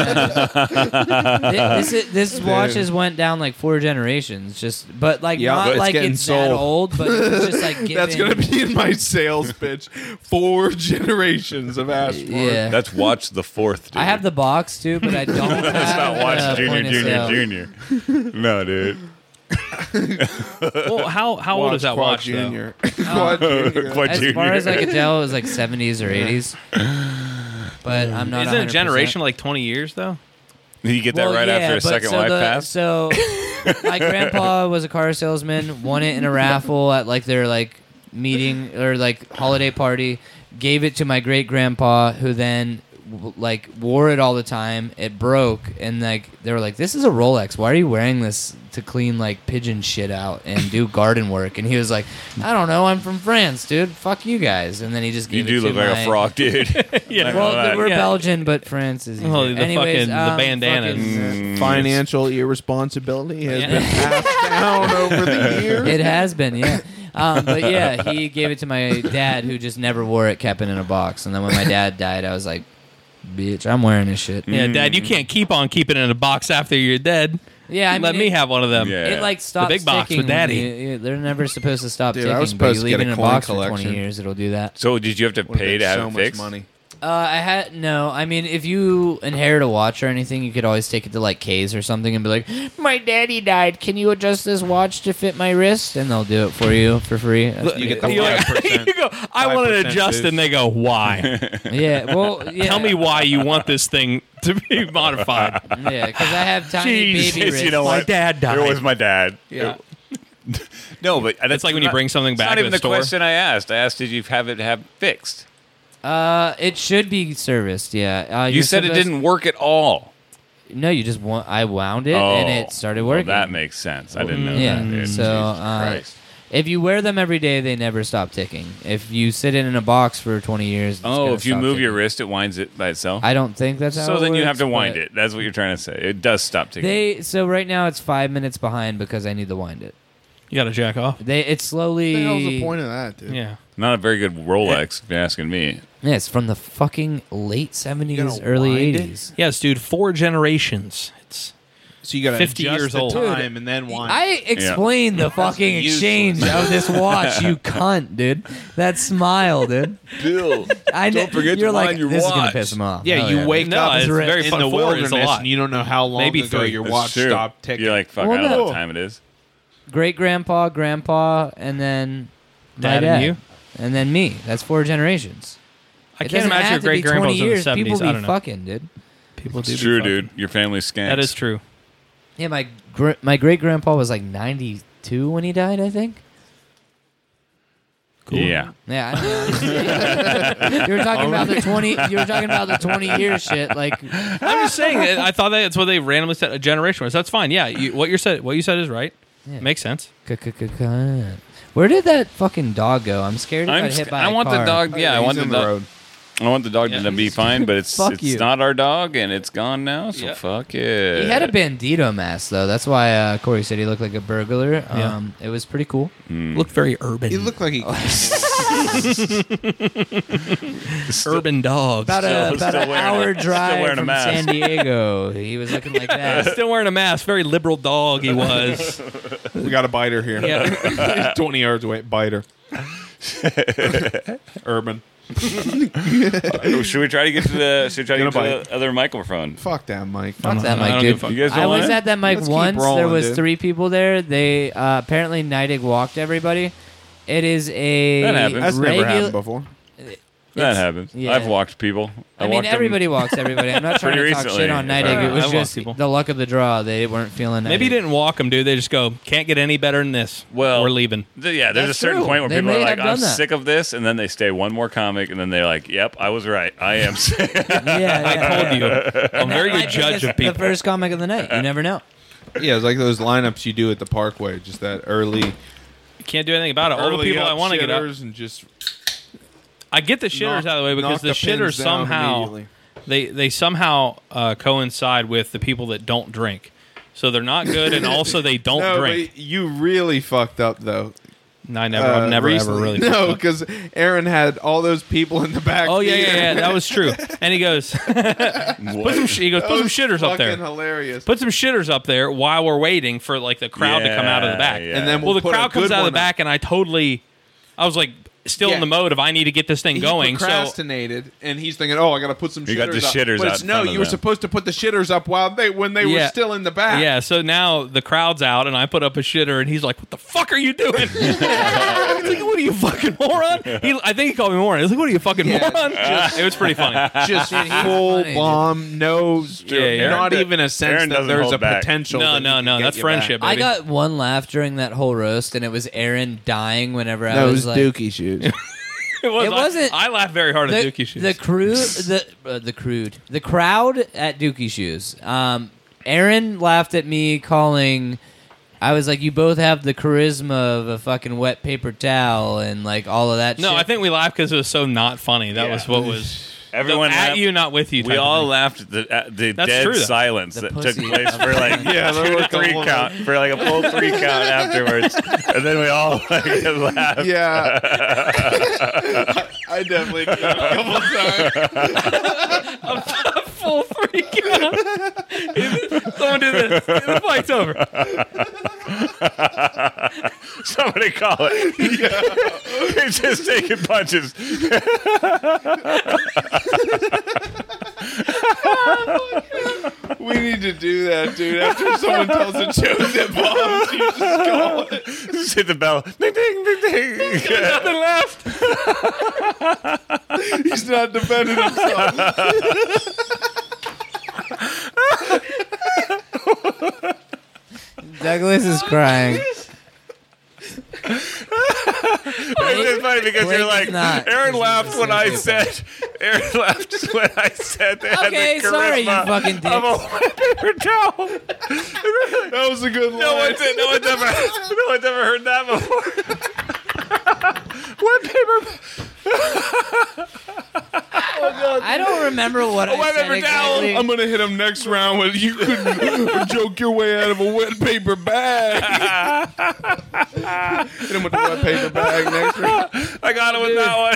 man. this this, this Dude. watches went down like four generations, just but like Yeah, not but it's like getting it's that sold. old, but it's just like given, That's gonna be in my sales pitch. Four generations of Ashmore. Yeah. That's Watch the Fourth, dude. I have the box too, but I don't have That's not Watch uh, Junior, point of Junior, sale. Junior. No, dude. Well, how how old is that Quad watch, though? Junior. Quad Junior. Quad As Junior. far as I could tell, it was like seventies or eighties. But I'm not. Isn't one a hundred percent. generation like twenty years, though? Did you get that Well, right yeah, after a but second so wife the- passed? So my grandpa was a car salesman, won it in a raffle at like their like meeting or like holiday party, gave it to my great grandpa, who then w- like wore it all the time. It broke, and like they were like, "This is a Rolex. Why are you wearing this to clean like pigeon shit out and do garden work?" And he was like, "I don't know. I'm from France, dude. Fuck you guys." And then he just You gave do it to look like my- a frog, dude. Yeah. Well, Alright. we're Yeah. Belgian, but France is. Oh, easier. the Anyways, fucking- the um, bandanas. fucking- Financial irresponsibility has Yeah. been passed down over the years. It has been, yeah. Um, but yeah, he gave it to my dad, who just never wore it, kept it in a box. And then when my dad died, I was like, "Bitch, I'm wearing this shit." Yeah, Dad, you can't keep on keeping it in a box after you're dead. Yeah, I mean, Let me it, have one of them. Yeah. It like stops The big box ticking with Daddy. when you- you- they're never supposed to stop Dude, ticking. I was but you supposed to leave get it in a a coin box for collection. twenty years, it'll do that. So did you have to Would've pay been to have so it much fixed? money. Uh, I had no. I mean, if you inherit a watch or anything, you could always take it to like K's or something and be like, "My daddy died. Can you adjust this watch to fit my wrist?" And they'll do it for you for free. That's You get the pretty- You're like- five percent. you go, I want it five percent adjusted, and they go, why? yeah. Well, yeah. Tell me why you want this thing to be modified. Yeah, because I have tiny Jeez, baby wrists. you know My what? dad died. It was my dad. Yeah. No, but It's like when you bring something it's back Not to even the the store. question I asked. I asked, did you have it have fixed? Uh, it should be serviced. Yeah. Uh, You you're said it supposed- didn't work at all. No, you just want. I wound it Oh, and it started well, working. that makes sense. I didn't know Yeah. that. dude. So, Jesus uh, Christ. if you wear them every day, they never stop ticking. If you sit it in a box for twenty years, it's Oh, gonna if you stop move your ticking. wrist, it winds it by itself. I don't think that's how. so it then you have works, to wind but it. That's what you're trying to say. It does stop ticking. They so right now it's five minutes behind because I need to wind it. You got to jack off. They it's slowly. What the hell's the point of that, dude? Yeah. Not a very good Rolex, if you're asking me. Yeah, it's from the fucking late seventies, gonna early wind it? eighties. Yes, dude. Four generations. It's So you got to fifty adjust years the old. time and then wind. I explained the fucking exchange of this watch, you cunt, dude. That smile, dude. Bill, I Don't forget to you're like, wind your this is gonna watch. piss him off. yeah, Oh, you wake No, up it's in very the fun. Four is a wilderness lot. and you don't know how long Maybe ago three. your That's watch true. stopped ticking. You're like, fuck, Well, I don't know no. what time it is. Great grandpa, grandpa, and then my Dad dad, and you? and then me. That's four generations. I It can't doesn't imagine have your to great be grandpa twenty was in the years. seventies. People I be don't know. fucking, dude. People do. It's be true, fucking. dude. Your family's skanks. That is true. Yeah, my gr- my great grandpa was like ninety-two when he died, I think. Yeah. Yeah, I know. you were talking about the twenty. You were talking about the twenty year shit. Like, I'm just saying. that I thought that's what they randomly said a generation was. That's fine. Yeah, you, what you said. What you said is right. Yeah. Makes sense. where did that fucking dog go? I'm scared he I'm got sc- hit by I a want car. the dog. Yeah, I He's want the in dog. road. I want the dog Yeah. to be fine, but it's Fuck it's you. not our dog, and it's gone now. So Yeah. fuck it. He had a bandito mask though. That's why uh, Corey said he looked like a burglar. Yeah. Um, it was pretty cool. Looked very urban. He looked like he. urban dog. About a Still- about still an wearing a- hour still drive wearing a from mask. San Diego. He was looking like that. Still wearing a mask. Very liberal dog he was. We got a biter here. Yeah. twenty yards away. Biter. Urban. Oh, should we try to get to the? Should we try to Gonna get to bite. the other microphone? Fuck that, Mike. Fuck that I mic, don't dude. give a fuck. You guys don't I was want it? at that mic Let's keep once. there rolling, was dude. three people there. They uh, apparently Neidig walked everybody. It is a That happens. That's never regu- happened before. That it's- happens. yeah. I've walked people. I, I mean, walked them- everybody walks everybody. I'm not trying to Pretty talk recently. shit on Neidig. Uh, It was I've walked just people. the luck of the draw. They weren't feeling Maybe you Neidig. didn't walk them, dude. They just go, can't get any better than this. Well, we're leaving. Th- Yeah, there's That's a certain true. point where They people may are like, have "I'm done that." sick of this," and then they stay one more comic, and then they're like, "Yep, I was right. I am sick." Yeah, yeah. I told you. I'm a very I good think judge it's of people. The first comic of the night. You never know. Yeah, it's like those lineups you do at the Parkway. Just that early. Can't do anything about it. All the early people I up want to get up. shitters and just I get the shitters knock- out of the way because knock the, the shitters pins down somehow immediately. they they somehow uh, coincide with the people that don't drink. So they're not good, and also they don't no, drink. but you really fucked up though. No, I never, uh, I've never recently. ever really. No, because Aaron had all those people in the back. Oh yeah, yeah, theater. yeah. That was true. And he goes, put some. sh- He goes, That put some was shitters up there. fucking hilarious. Put some shitters up there while we're waiting for like the crowd to come out of the Yeah, back. yeah. And then Well, we'll the put a crowd comes good out of one the back, and I totally, I was like, still in Yeah. the mode of I need to get this thing He going. So procrastinated, and he's thinking, "Oh, I got to put some You shitters got the up." shitters But out it's in no, front of you were them. supposed to put the shitters up while they when they were Yeah. still in the back. yeah, so now the crowd's out, and I put up a shitter, and he's like, "What the fuck are you doing?" He's like, "What are you fucking moron?" He, I think he called me moron. He's like, "What are you fucking Yeah, moron?" it was pretty funny. just Dude, he's full funny, dude. bomb, no, Yeah, yeah. not Aaron even a sense Aaron that doesn't there's hold a back. potential. No, that no, he no, could get that's you back. friendship. I Baby. got one laugh during that whole roast, and it was Aaron dying whenever I No, it was was like, Dookie shoes. It, was, It wasn't- I, I laughed very hard at the, Dookie shoes. the crew, the uh, the crude, the crowd at Dookie Shoes. Um, Aaron laughed at me calling. I was like, "You both have the charisma of a fucking wet paper towel and like all of that." no, shit. I think we laughed because it was so not funny. That Yeah. was what was. Everyone at laughed- you, not with you. We type of all thing. laughed at the, at the That's dead true, though. silence The that took pussy place of- for like Yeah, there two were to a couple three of count for like a full three count afterwards, and then we all like laughed. Yeah, I definitely did a couple times. full freak out. Someone do this. The fight's over. Somebody call it. He's just taking punches. We need to do that, dude. After someone tells a joke that bombs, you just call it. Just hit the bell. Ding ding ding ding. Nothing left. He's not defending himself. Douglas is crying. funny because Blake you're is like, not. Aaron He's laughed just when a I people. said, Aaron laughed when I said they Okay, had the sorry, you charisma fucking dick. of a wet paper towel. That was a good line. No one did. No one's ever. No one's ever heard that before. Wet paper. I don't remember what I wet said paper towel. exactly. I'm gonna hit him next round with you couldn't joke your way out of a wet paper bag. Hit him with the wet paper bag next round. I got it with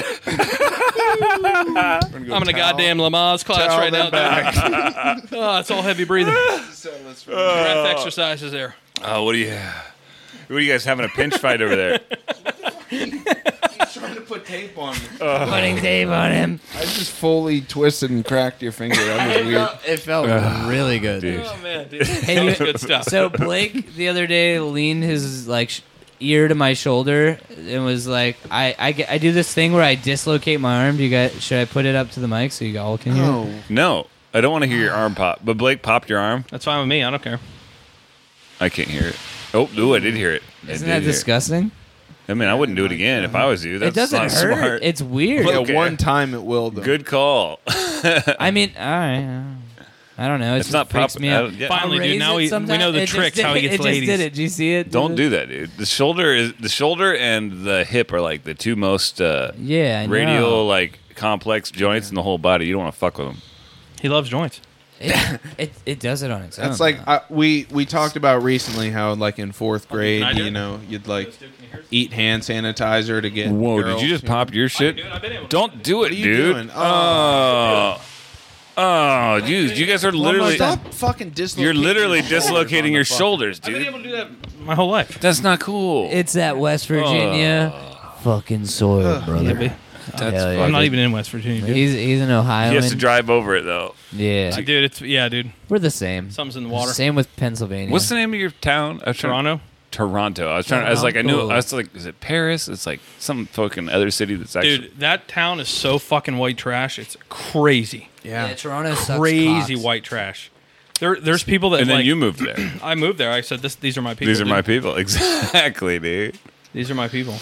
that one. I'm in a goddamn Lamaze class Towel right now. them dog. Oh, it's all heavy breathing. Breath exercises there. Oh, what do you? What are you guys having a pinch fight over there? He's trying to put tape on me. Putting tape on him. I just fully twisted and cracked your finger. That was weird. It felt really good. Dude. Oh man, dude. Hey, you- Good stuff. So Blake the other day leaned his like sh- ear to my shoulder and was like, I, I, get- I do this thing where I dislocate my arm. Do you guys? Should I put it up to the mic so you all can hear? Oh, No, I don't want to hear your arm pop. But Blake popped your arm. That's fine with me. I don't care. I can't hear it. Oh, ooh, I did hear it. I Isn't did that hear it. disgusting? I mean, I wouldn't do it again if I was you. That's it doesn't not hurt. smart. It's weird. yeah. Okay. One time it will. Though. Good call. I mean, all right. I don't know. It It's just not freaks prop- me I out. don't- yeah. Finally, dude. Raise Now it we, we sometime- know the it just tricks did how he it. gets It just ladies. did it. Did you see it? Don't do that, dude. The shoulder is the shoulder and the hip are like the two most uh, Yeah, I radial know. like complex joints in the whole body. You don't want to fuck with them. He loves joints. It, it, it does it on its own. That's like though. uh, we we talked about recently how like in fourth grade, Can I do you it? know, you'd like eat hand sanitizer to get. Whoa! girls, Did you just know? pop your shit? I've been able to. Don't do it, are you dude. doing? Oh, oh, dude! You guys are literally. Stop fucking dislocating. You're literally your shoulders, dislocating your motherfucker. shoulders, I've been dude. able to do that my whole life. That's not cool. It's that West Virginia fucking soil, brother. Yeah, but That's Hell yeah, I'm not dude. even in West Virginia, dude. He's he's an Ohio. He has to drive over it though. Yeah, Uh, dude, it's yeah, dude. we're the same. Something's in the water. Same with Pennsylvania. What's the name of your town? I was trying- Toronto. Toronto. I was trying. I was like, I knew. Toronto. I was like, is it Paris? It's like some fucking other city that's actually. Dude, that town is so fucking white trash. It's crazy. Yeah, Yeah. Toronto sucks Crazy cocks. white trash. There, there's people that and then like, you moved there. I moved there. I said, "This, these are my people." These are dude. my people. Exactly, dude. These are my people.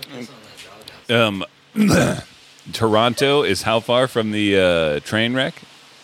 Um, Toronto is how far from the uh, train wreck?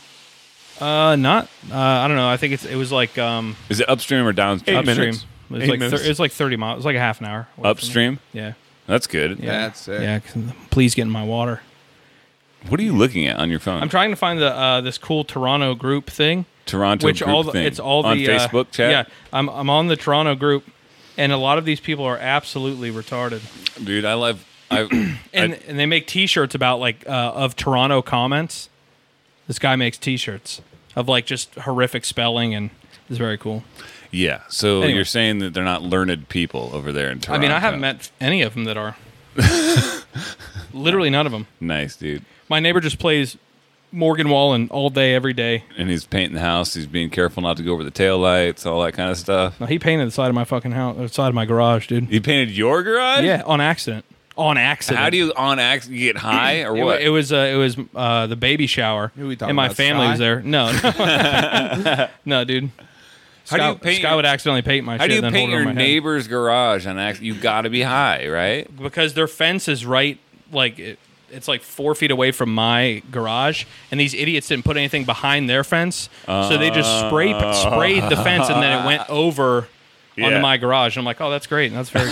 Uh, not. Uh, I don't know. I think it's. It was like um Is it upstream or downstream? upstream. minutes. It was Eight like minutes. thir- it was like thirty miles. It was like a half an hour. away from me. Upstream. Yeah. That's good. Yeah. That's it. Yeah. 'Cause please get in my water. What are you looking at on your phone? I'm trying to find the uh, this cool Toronto group thing. Toronto which group all the, thing. it's all the on uh, Facebook chat. Yeah, I'm I'm on the Toronto group, and a lot of these people are absolutely retarded. Dude, I love. I And I, and they make T-shirts about like uh, of Toronto comments. This guy makes T-shirts of like just horrific spelling, and it's very cool. yeah. So Anyway. you're saying that they're not learned people over there in Toronto? I mean, I haven't met any of them that are. Literally none of them. Nice, dude. My neighbor just plays Morgan Wallen all day, every day. And he's painting the house. He's being careful not to go over the taillights, all that kind of stuff. No, he painted the side of my fucking house, the side of my garage, dude. He painted your garage? Yeah, on accident. On accident. How do you on accident you get high or It, wa- what? it was uh, it was uh, the baby shower, Who we talking and my about, family Sky? was there. No, no, no, dude. How do you Scott- paint Scott your- would accidentally paint my How shit do you and then paint hold it your on my head. neighbor's garage on accident? You got to be high, right? Because their fence is right, like it, it's like four feet away from my garage, and these idiots didn't put anything behind their fence, so they just spray sprayed the fence, and then it went over Yeah. onto my garage. And I'm like, oh, that's great, and that's very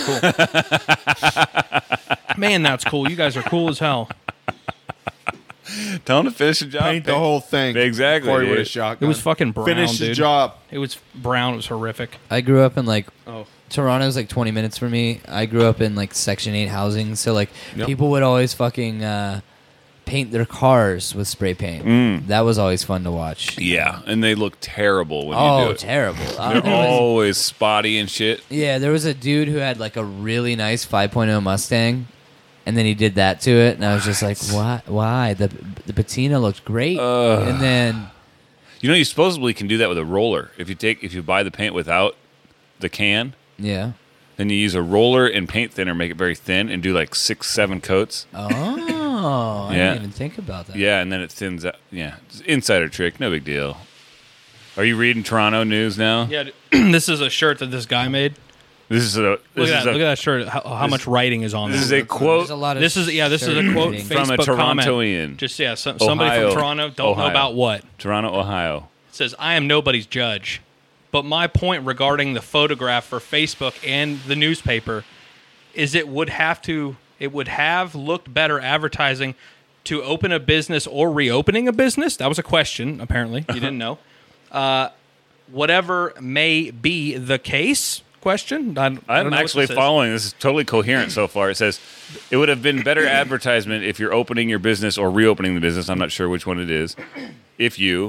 cool. Man, that's cool. You guys are cool as hell. Tell him to finish the job. Paint the whole thing. Exactly, Corey with a dude. shotgun. It was fucking brown, Finish dude. the job. It was brown. It was horrific. I grew up in like Oh. Toronto's like twenty minutes from me. I grew up in like Section eight housing, so like Yep. people would always fucking uh, paint their cars with spray paint. Mm. That was always fun to watch. Yeah, and they look terrible when you Oh, do it. terrible! Uh, They're there was- always spotty and shit. yeah, there was a dude who had like a really nice five point oh Mustang, and then he did that to it, and I was just like, why? Why the the patina looked great, Ugh. and then You know, you supposedly can do that with a roller. If you take, if you buy the paint without the can, yeah. then you use a roller and paint thinner, make it very thin, and do like six, seven coats. Oh, I Yeah. didn't even think about that. Yeah, and then it thins out. Yeah, it's an insider trick, no big deal. Are you reading Toronto news now? Yeah, this is a shirt that this guy made. This is a this Look is at that! a, Look at that shirt. How, how much writing is on this is there? a quote There's a lot of This is yeah. This is a shirt quote reading. from a Facebook comment. Torontoian. Just yeah. Some, somebody Ohio. from Toronto. Don't Ohio. know about what. Toronto, Ohio. It says, I am nobody's judge, but my point regarding the photograph for Facebook and the newspaper is it would have to it would have looked better advertising to open a business or reopening a business. That was a question, apparently. You didn't know. Uh, whatever may be the case, question. I, I don't I'm know actually what this following. This is totally coherent so far. It says it would have been better advertisement if you're opening your business or reopening the business. I'm not sure which one it is. If you,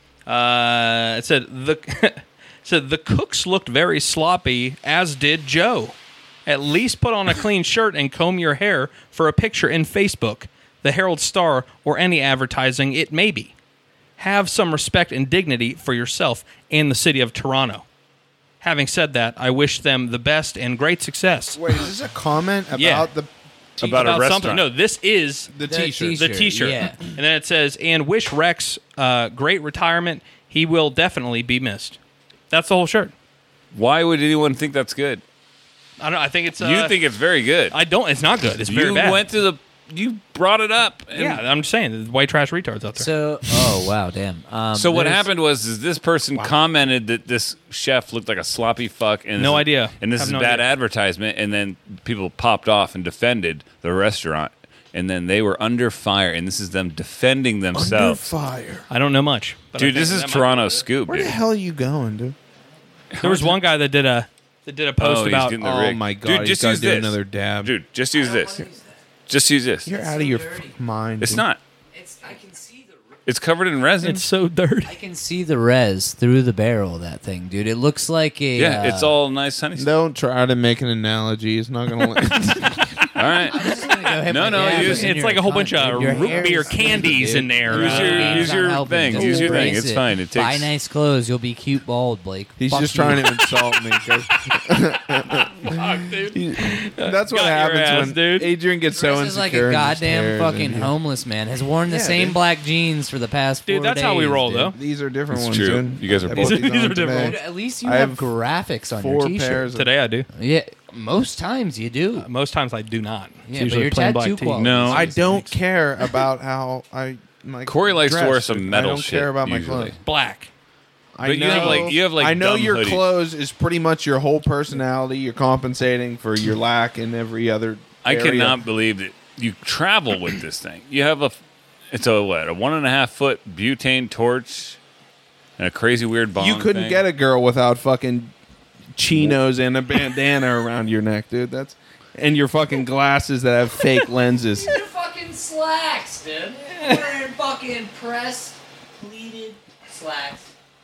Uh, it said the it said the cooks looked very sloppy, as did Joe. At least put on a clean shirt and comb your hair for a picture in Facebook, the Herald Star, or any advertising it may be. Have some respect and dignity for yourself and the city of Toronto. Having said that, I wish them the best and great success. Wait, is this a comment about Yeah. the about, a About restaurant. something. No, this is the The T-shirt? T-shirt. the T-shirt. Yeah. And then it says, and wish Rex uh, great retirement. He will definitely be missed. That's the whole shirt. Why would anyone think that's good? I don't know. I think it's. Uh, you think it's very good. I don't. It's not good. It's very you bad. went to the. You brought it up. and- yeah, I'm just saying. The white trash retards out there. So, oh wow, damn. Um, So what there's- happened was, is this person commented that this chef looked like a sloppy fuck, and No this is- idea. and this Have is no bad idea. advertisement, and then people popped off and defended the restaurant, and then they were under fire, and this is them defending Under themselves. fire. I don't know much. But I Dude, think this is that might Toronto be scoop, Where dude. the hell are you going, dude? it. There was one guy that did a that did a post Oh, he's about. getting the Oh rig. my god, Dude, he's just got use to do this. another dab. Dude, just use this. Just use this. You're out of your fucking mind. It's dude. not. It's, I can see the. It's covered in resin. It's so dirty. I can see the res through the barrel of that thing, dude. It looks like a. yeah, uh, it's all nice honey. Don't try to make an analogy. It's not gonna. All right. No, no, use- It's like a whole bunch of root beer candies in there. Use your- Uh, use your thing. Use your thing. It's fine. It Buy takes- nice clothes. You'll be cute bald, Blake. He's Fuck just you. trying to insult me. 'cause- fuck, dude. That's what Got your happens ass, when dude. Adrian gets so Chris is like insecure. a and just goddamn tears fucking into you. homeless man. Has worn the Yeah, same dude. black jeans for the past four Dude, that's how we days, roll, dude. though. These are different It's ones, true. dude. You guys are I both- put These on are different today. Dude, at least you I have, have graphics on Four your t-shirt. pairs. Of, Today I do. Yeah, most times you do. Most times I do not. It's Yeah, but usually your plain tattoo black tee. quality- No. I don't care about how I. My Corey likes to dress, wear some dude. metal I don't shit, care about my usually. clothes. Black. I But you have, know- like- you have, like, I know dumb your hoodies. clothes is pretty much your whole personality. You're compensating for your lack in every other. I area. cannot believe that you travel with this thing. You have a, it's a what, a one and a half foot butane torch, and a crazy weird bong. You couldn't thing. get a girl without fucking chinos and a bandana around your neck, dude. That's and your fucking glasses that have fake lenses. Your fucking slacks, dude. Wearing fucking pressed, pleated slacks.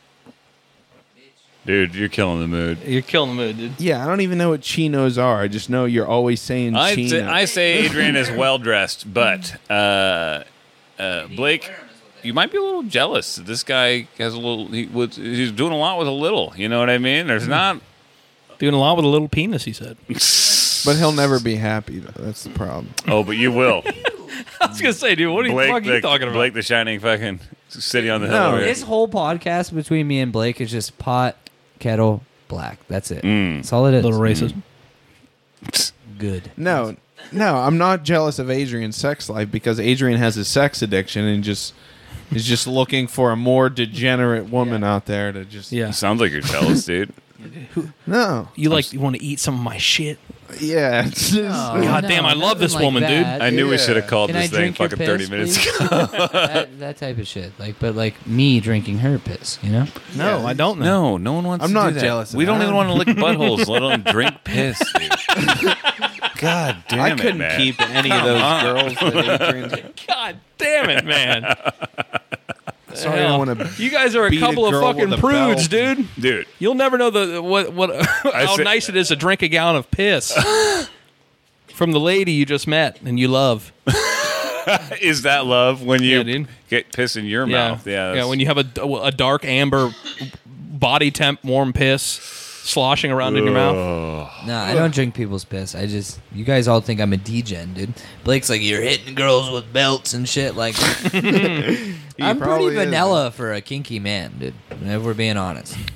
Dude, you're killing the mood. You're killing the mood, dude. Yeah, I don't even know what chinos are. I just know you're always saying I chino. say, I say Adrian is well dressed, but uh, uh, Blake, you might be a little jealous. This guy has a little. He was, he's doing a lot with a little. You know what I mean? There's not. Doing a lot with a little penis, he said. but he'll never be happy though. That's the problem. Oh, but you will. I was going to say, dude, what are you, Blake, fuck are you the, talking about? Blake, the shining fucking city on the hill. No, over here. This whole podcast between me and Blake is just pot, kettle, black. That's it. Mm. That's all it is. little racism. Good. No, no, I'm not jealous of Adrian's sex life because Adrian has a sex addiction and just is just looking for a more degenerate woman out there to just. Yeah. Sounds like you're jealous, dude. No. You like you want to eat some of my shit? Yeah. It's just, Oh, God no, damn, I love this nothing woman, like dude. that. I knew we Yeah. should have called Can I this thing drink your fucking piss, thirty minutes please? ago. that, that type of shit. Like, but like me drinking her piss, you know? No, Yeah. I don't know. No, no one wants I'm to not do that. jealous of We don't that. even want to lick buttholes, let alone drink piss, dude. God damn I it, couldn't man. keep any of those on. girls that Adrian's. God damn it, man. Sorry, I Hell. don't want to. You guys are a Beat a couple of girl fucking with a prudes, belt. dude. Dude, You'll never know the what what how say- nice it is to drink a gallon of piss from the lady you just met and you love. is that love when you Yeah, dude. get piss in your Yeah, mouth? Yeah, yeah. When you have a, a dark amber body temp warm piss sloshing around in your mouth. No, I don't drink people's piss. I just, you guys all think I'm a degen, dude. Blake's like, you're hitting girls with belts and shit. Like, I'm pretty probably is. vanilla for a kinky man, dude. If we're being honest.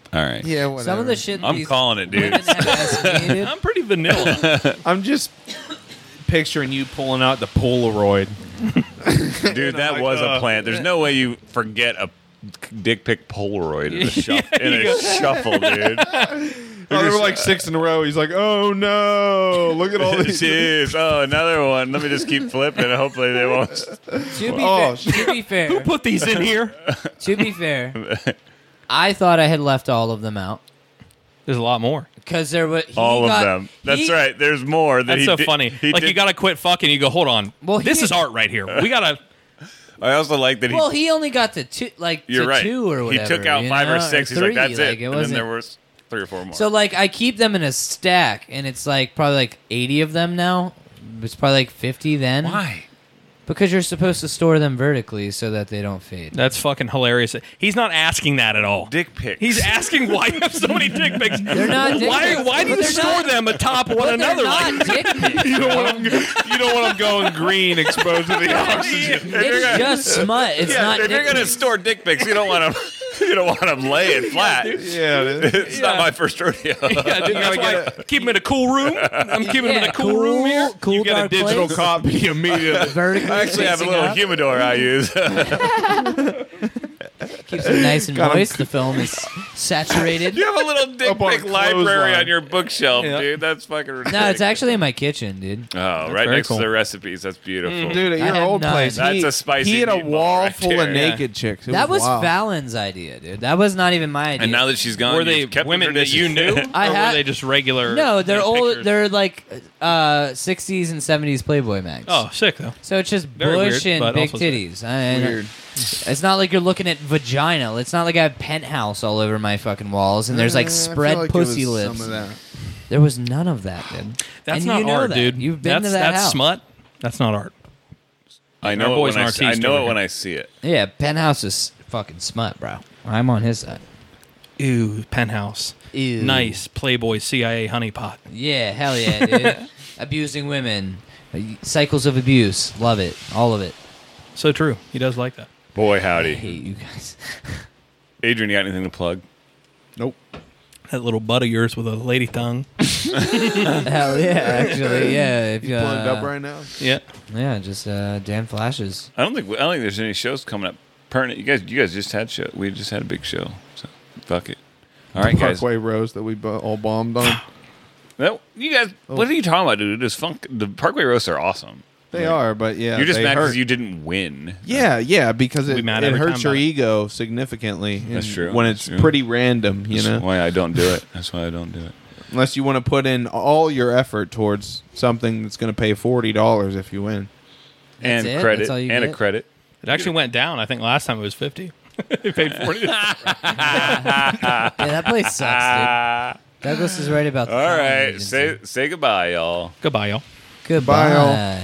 All right. Yeah, whatever. Some of the shit I'm these calling it, dude. women have asked me, dude. I'm pretty vanilla. I'm just picturing you pulling out the Polaroid. Dude, that like, was a uh, plant. There's no way you forget a dick pic Polaroid in a, shuff- in a shuffle, dude. Oh, there were like six in a row. He's like, oh no, look at all these. Jeez. Oh, another one. Let me just keep flipping. Hopefully they won't. To be Oh, fair, to be fair, Who put these in here? to be fair, I thought I had left all of them out There's a lot more. because there was All got, of them. That's he- right. There's more. That That's he so did- funny. he Like did- you gotta quit fucking. You go, hold on. Well, he- this is art right here. We gotta. I also like that he. Well, he only got to two, like you're to right. two or whatever. He took out you five know, or six. He's three. like, that's like, it. It And then wasn't. there was three or four more. So like I keep them in a stack, and it's like probably like eighty of them now. It's probably like fifty then. why? Because you're supposed to store them vertically so that they don't fade. That's fucking hilarious. He's not asking that at all. Dick pics. He's asking why you have so many dick pics. They're not dick why? pics. Why do But you they're store not- them atop one But another? they're Like, not dick pics. You don't want them. You don't want them going green, exposed to the oxygen. It's just smut. It's yeah, not. if you're dick gonna pics. store dick pics, you don't want them. You don't want them laying flat. Yeah, It's not my first rodeo. yeah, dude, that's why I keep him in a cool room. I'm keeping him in Yeah, a cool, room here. Cool you got a dark digital place. copy immediately. Vertically I actually have a facing little up. humidor I use. Keeps it nice and Got 'em moist. The film is saturated. You have a little dick Up on pic a library clothesline. on your bookshelf, Yeah. dude. That's fucking ridiculous. No, it's actually in my kitchen, dude. Oh, right very next cool. to the recipes. That's beautiful. Dude, at I your had old none. place, That's he, a spicy he had a meatball wall right full there. of Yeah. naked chicks. It That was wild. Fallon's idea, dude. That was not even my idea. And now that she's gone, Were they you've kept the women that you tradition. knew, I or had- were they just regular? no, they're you know, old. pictures? They're like uh, sixties and seventies Playboy mags. Oh, sick though. So it's just Very bush weird, and but big also sick. titties. I, Weird. It's not like you're looking at vagina. It's not like I have penthouse all over my fucking walls and there's like Eh, I feel spread like it pussy was lips. Some of that. There was none of that, dude. That's and not you know art, that. dude. You've been that's, to that that's house. smut. That's not art. I Our know it boy's when an I see, I artiste know over it when here. I see it. Yeah, penthouse is fucking smut, bro. I'm on his side. Ew, penthouse. Ew. Nice Playboy C I A honeypot. Yeah, hell yeah, dude. Abusing women. Cycles of abuse. Love it. All of it. So true. He does like that. Boy, I howdy. hate you guys. Adrian, you got anything to plug? Nope. That little butt of yours with a lady tongue. Hell yeah, actually, yeah. If You uh, plugged up right now? Yeah. Yeah, just uh, Dan Flashes. I don't think I don't think there's any shows coming up. Permanent. You guys, you guys just had show. We just had a big show. So fuck it. All right, guys. Parkway Rose that we bo- all bombed on. No, you guys. What are you talking about, dude? This funk. The Parkway roasts are awesome. They Like, are, but yeah, You're just they mad hurt. because you didn't win. Yeah, yeah, because We it, mad it every hurts time your about it. ego significantly. That's and true. When That's it's true. pretty random, you That's know. why I don't do it. That's why I don't do it. Unless you want to put in all your effort towards something that's going to pay forty dollars if you win. And it? credit. That's all you And a get? credit. It actually went down. I think last time it was fifty. He paid forty. Yeah, that place sucks, Ah. dude. Douglas is right about the All talent right. agency. Say say goodbye, y'all. Goodbye, y'all. Goodbye.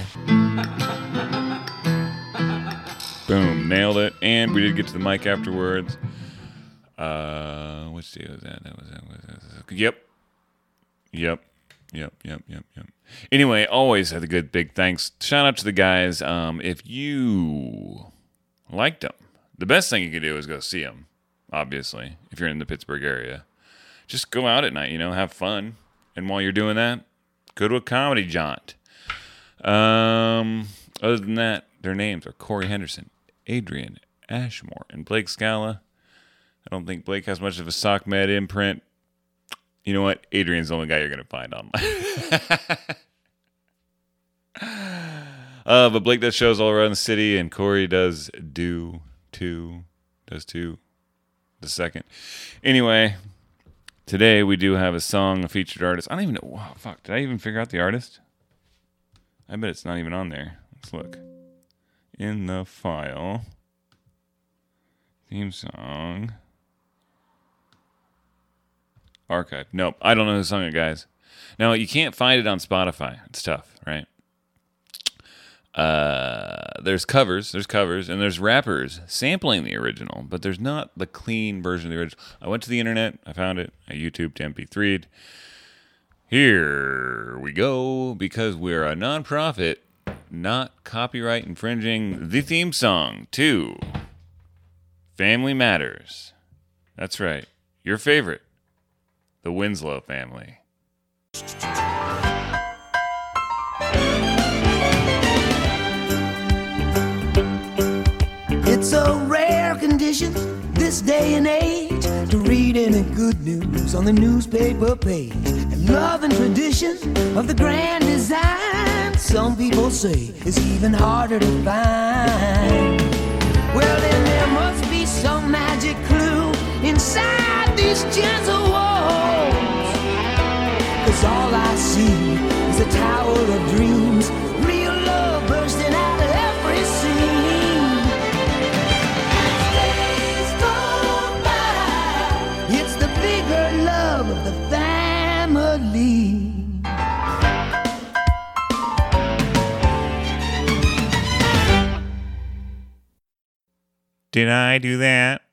Boom, nailed it. And we did get to the mic afterwards. Uh, which day was that? That was that. Was that. Yep. Yep. Yep. Yep. Yep. Yep. Anyway, always had a good big thanks. Shout out to the guys. Um, if you liked them, the best thing you could do is go see them. Obviously, if you're in the Pittsburgh area, just go out at night. You know, have fun. And while you're doing that, go to a comedy jaunt. Um, other than that, their names are Corey Henderson, Adrian Ashmore, and Blake Scala. I don't think Blake has much of a sock med imprint. You know what? Adrian's the only guy you're going to find online. uh, but Blake does shows all around the city, and Corey does do two, does two, the second. Anyway, today we do have a song, a featured artist. I don't even know. Wow, fuck. Did I even figure out the artist? I bet it's not even on there. Let's look. In the file. Theme song. Archive. Nope. I don't know who sung it, guys. Now, you can't find it on Spotify. It's tough, right? Uh, there's covers. There's covers. And there's rappers sampling the original. But there's not the clean version of the original. I went to the internet. I found it. I YouTubed M P three'd. Here we go, because we're a nonprofit, not copyright infringing the theme song to Family Matters. That's right. your favorite, the Winslow family. It's a rare condition this day and age to read any good news on the newspaper page. And love and tradition of the grand design, some people say, is even harder to find. Well, then there must be some magic clue inside these gentle walls. 'Cause all I see is a tower of dreams, real love bursting out of every scene. It's the bigger love of the family. Did I do that?